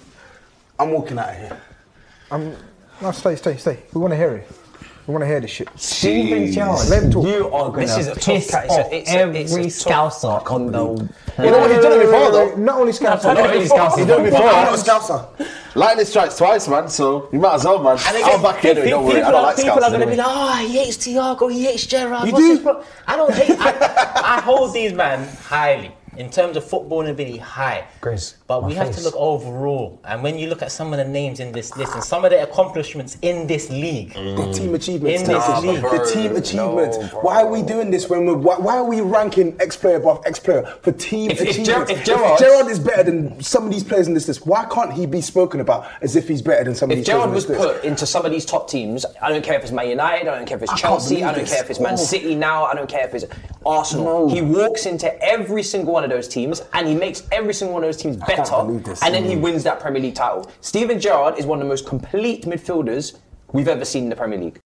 Speaker 8: I'm walking out of here.
Speaker 3: Um, no, stay, stay, stay. We want to hear it. We want to hear this shit.
Speaker 9: Steven Gerrard,
Speaker 3: let him talk.
Speaker 9: You are going
Speaker 10: this
Speaker 9: to
Speaker 10: is a
Speaker 9: piss
Speaker 10: tough
Speaker 9: off
Speaker 10: it's a,
Speaker 9: it's
Speaker 10: every
Speaker 9: a, it's a
Speaker 10: scouser on the.
Speaker 8: You know what, he's done it before though.
Speaker 3: Not only scouser.
Speaker 10: Not only scouser.
Speaker 8: He's done it before. I'm not a scouser. Lightning strikes twice, man, so you might as well, man.
Speaker 10: And
Speaker 8: I'll back you, don't worry. I don't like
Speaker 10: people
Speaker 8: scouts
Speaker 10: are going to
Speaker 8: anyway.
Speaker 10: be like, oh, he hates Thiago, he hates Gerrard.
Speaker 8: You
Speaker 10: What's
Speaker 8: do?
Speaker 10: his pro-? I don't hate.
Speaker 7: I, I hold these men highly. In terms of footballing ability, high.
Speaker 9: Grizz,
Speaker 7: but we
Speaker 9: my
Speaker 7: have
Speaker 9: face.
Speaker 7: to look overall. And when you look at some of the names in this list and some of the accomplishments in this league.
Speaker 8: Mm. The team achievements.
Speaker 7: In this
Speaker 8: nah,
Speaker 7: league.
Speaker 8: The team achievements. No, why are we doing this when we're... Why, why are we ranking ex-player above ex-player for team
Speaker 9: if,
Speaker 8: achievements?
Speaker 9: If, Ger- if, Gerrard,
Speaker 8: if Gerrard is better than some of these players in this list, why can't he be spoken about as if he's better than some of
Speaker 9: if
Speaker 8: these
Speaker 9: Gerrard
Speaker 8: players in
Speaker 9: was
Speaker 8: this list?
Speaker 9: put into some of these top teams, I don't care if it's Man United, I don't care if it's
Speaker 8: I
Speaker 9: Chelsea, I don't
Speaker 8: this.
Speaker 9: care if it's Man
Speaker 8: oh.
Speaker 9: City now, I don't care if it's Arsenal. No. He walks into every single one of those teams and he makes every single one of those teams better, and then he wins that Premier League title. Steven Gerrard is one of the most complete midfielders we've ever seen in the Premier League.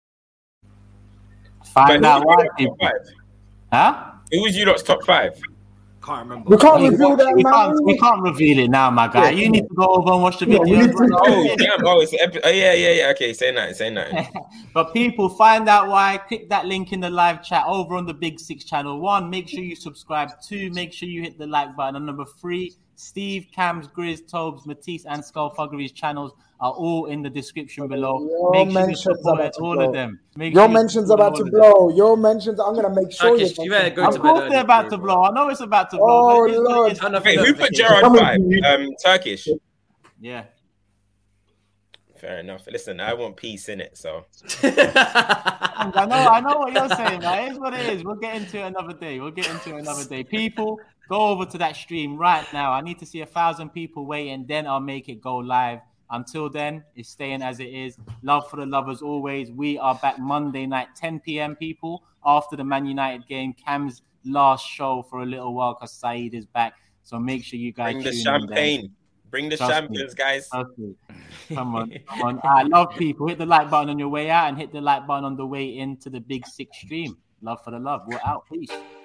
Speaker 1: Find out why,
Speaker 4: people.
Speaker 1: Huh?
Speaker 4: Who was you lot's top five?
Speaker 6: Can't remember.
Speaker 3: We can't reveal that,
Speaker 1: we
Speaker 3: man.
Speaker 1: can't, we can't reveal it now, my guy. You need to go over and watch the video.
Speaker 3: Yeah,
Speaker 4: oh, damn. Oh, it's epi- oh, yeah, yeah, yeah. Okay, say nothing, say nothing.
Speaker 1: But people, find out why. Click that link in the live chat over on the Big Six channel. One, make sure you subscribe. Two, make sure you hit the like button. And number three, Steve, Cams, Grizz, Tobes, Matisse, and Skullfuggery's channels are all in the description below.
Speaker 3: Your
Speaker 1: make sure you
Speaker 3: mentions
Speaker 1: support
Speaker 3: about to
Speaker 1: all
Speaker 3: blow.
Speaker 1: of them. Make
Speaker 3: Your
Speaker 1: sure you
Speaker 3: mentions
Speaker 1: support
Speaker 3: about
Speaker 1: all
Speaker 3: to
Speaker 1: of them.
Speaker 3: blow. Your mentions. I'm gonna make sure
Speaker 6: Turkish, you better go
Speaker 1: Of
Speaker 6: to
Speaker 1: course
Speaker 6: bed.
Speaker 1: they're about to blow. I know it's about to blow.
Speaker 3: Oh,
Speaker 1: but it is what
Speaker 3: Lord.
Speaker 1: it is.
Speaker 6: Turn off
Speaker 4: Wait,
Speaker 6: your
Speaker 4: who put
Speaker 6: notifications.
Speaker 4: Gerrard five? Um, Turkish.
Speaker 1: Yeah.
Speaker 4: Fair enough. Listen, I want peace in it, so.
Speaker 1: I know, I know what you're saying, man. It is what it is. We'll get into it another day. We'll get into it another day. People, go over to that stream right now. I need to see a thousand people waiting, then I'll make it go live. Until then, it's staying as it is. Love for the lovers always. We are back Monday night, ten p.m. people, after the Man United game. Cam's last show for a little while because Saeed is back. So make sure you guys
Speaker 4: Bring the
Speaker 1: tune in
Speaker 4: champagne.
Speaker 1: then.
Speaker 4: Bring the
Speaker 1: Trust
Speaker 4: champions,
Speaker 1: me.
Speaker 4: guys.
Speaker 1: Trust me. Come on, come on. I love people. Hit the like button on your way out and hit the like button on the way into the Big Six stream. Love for the love. We're out. Peace.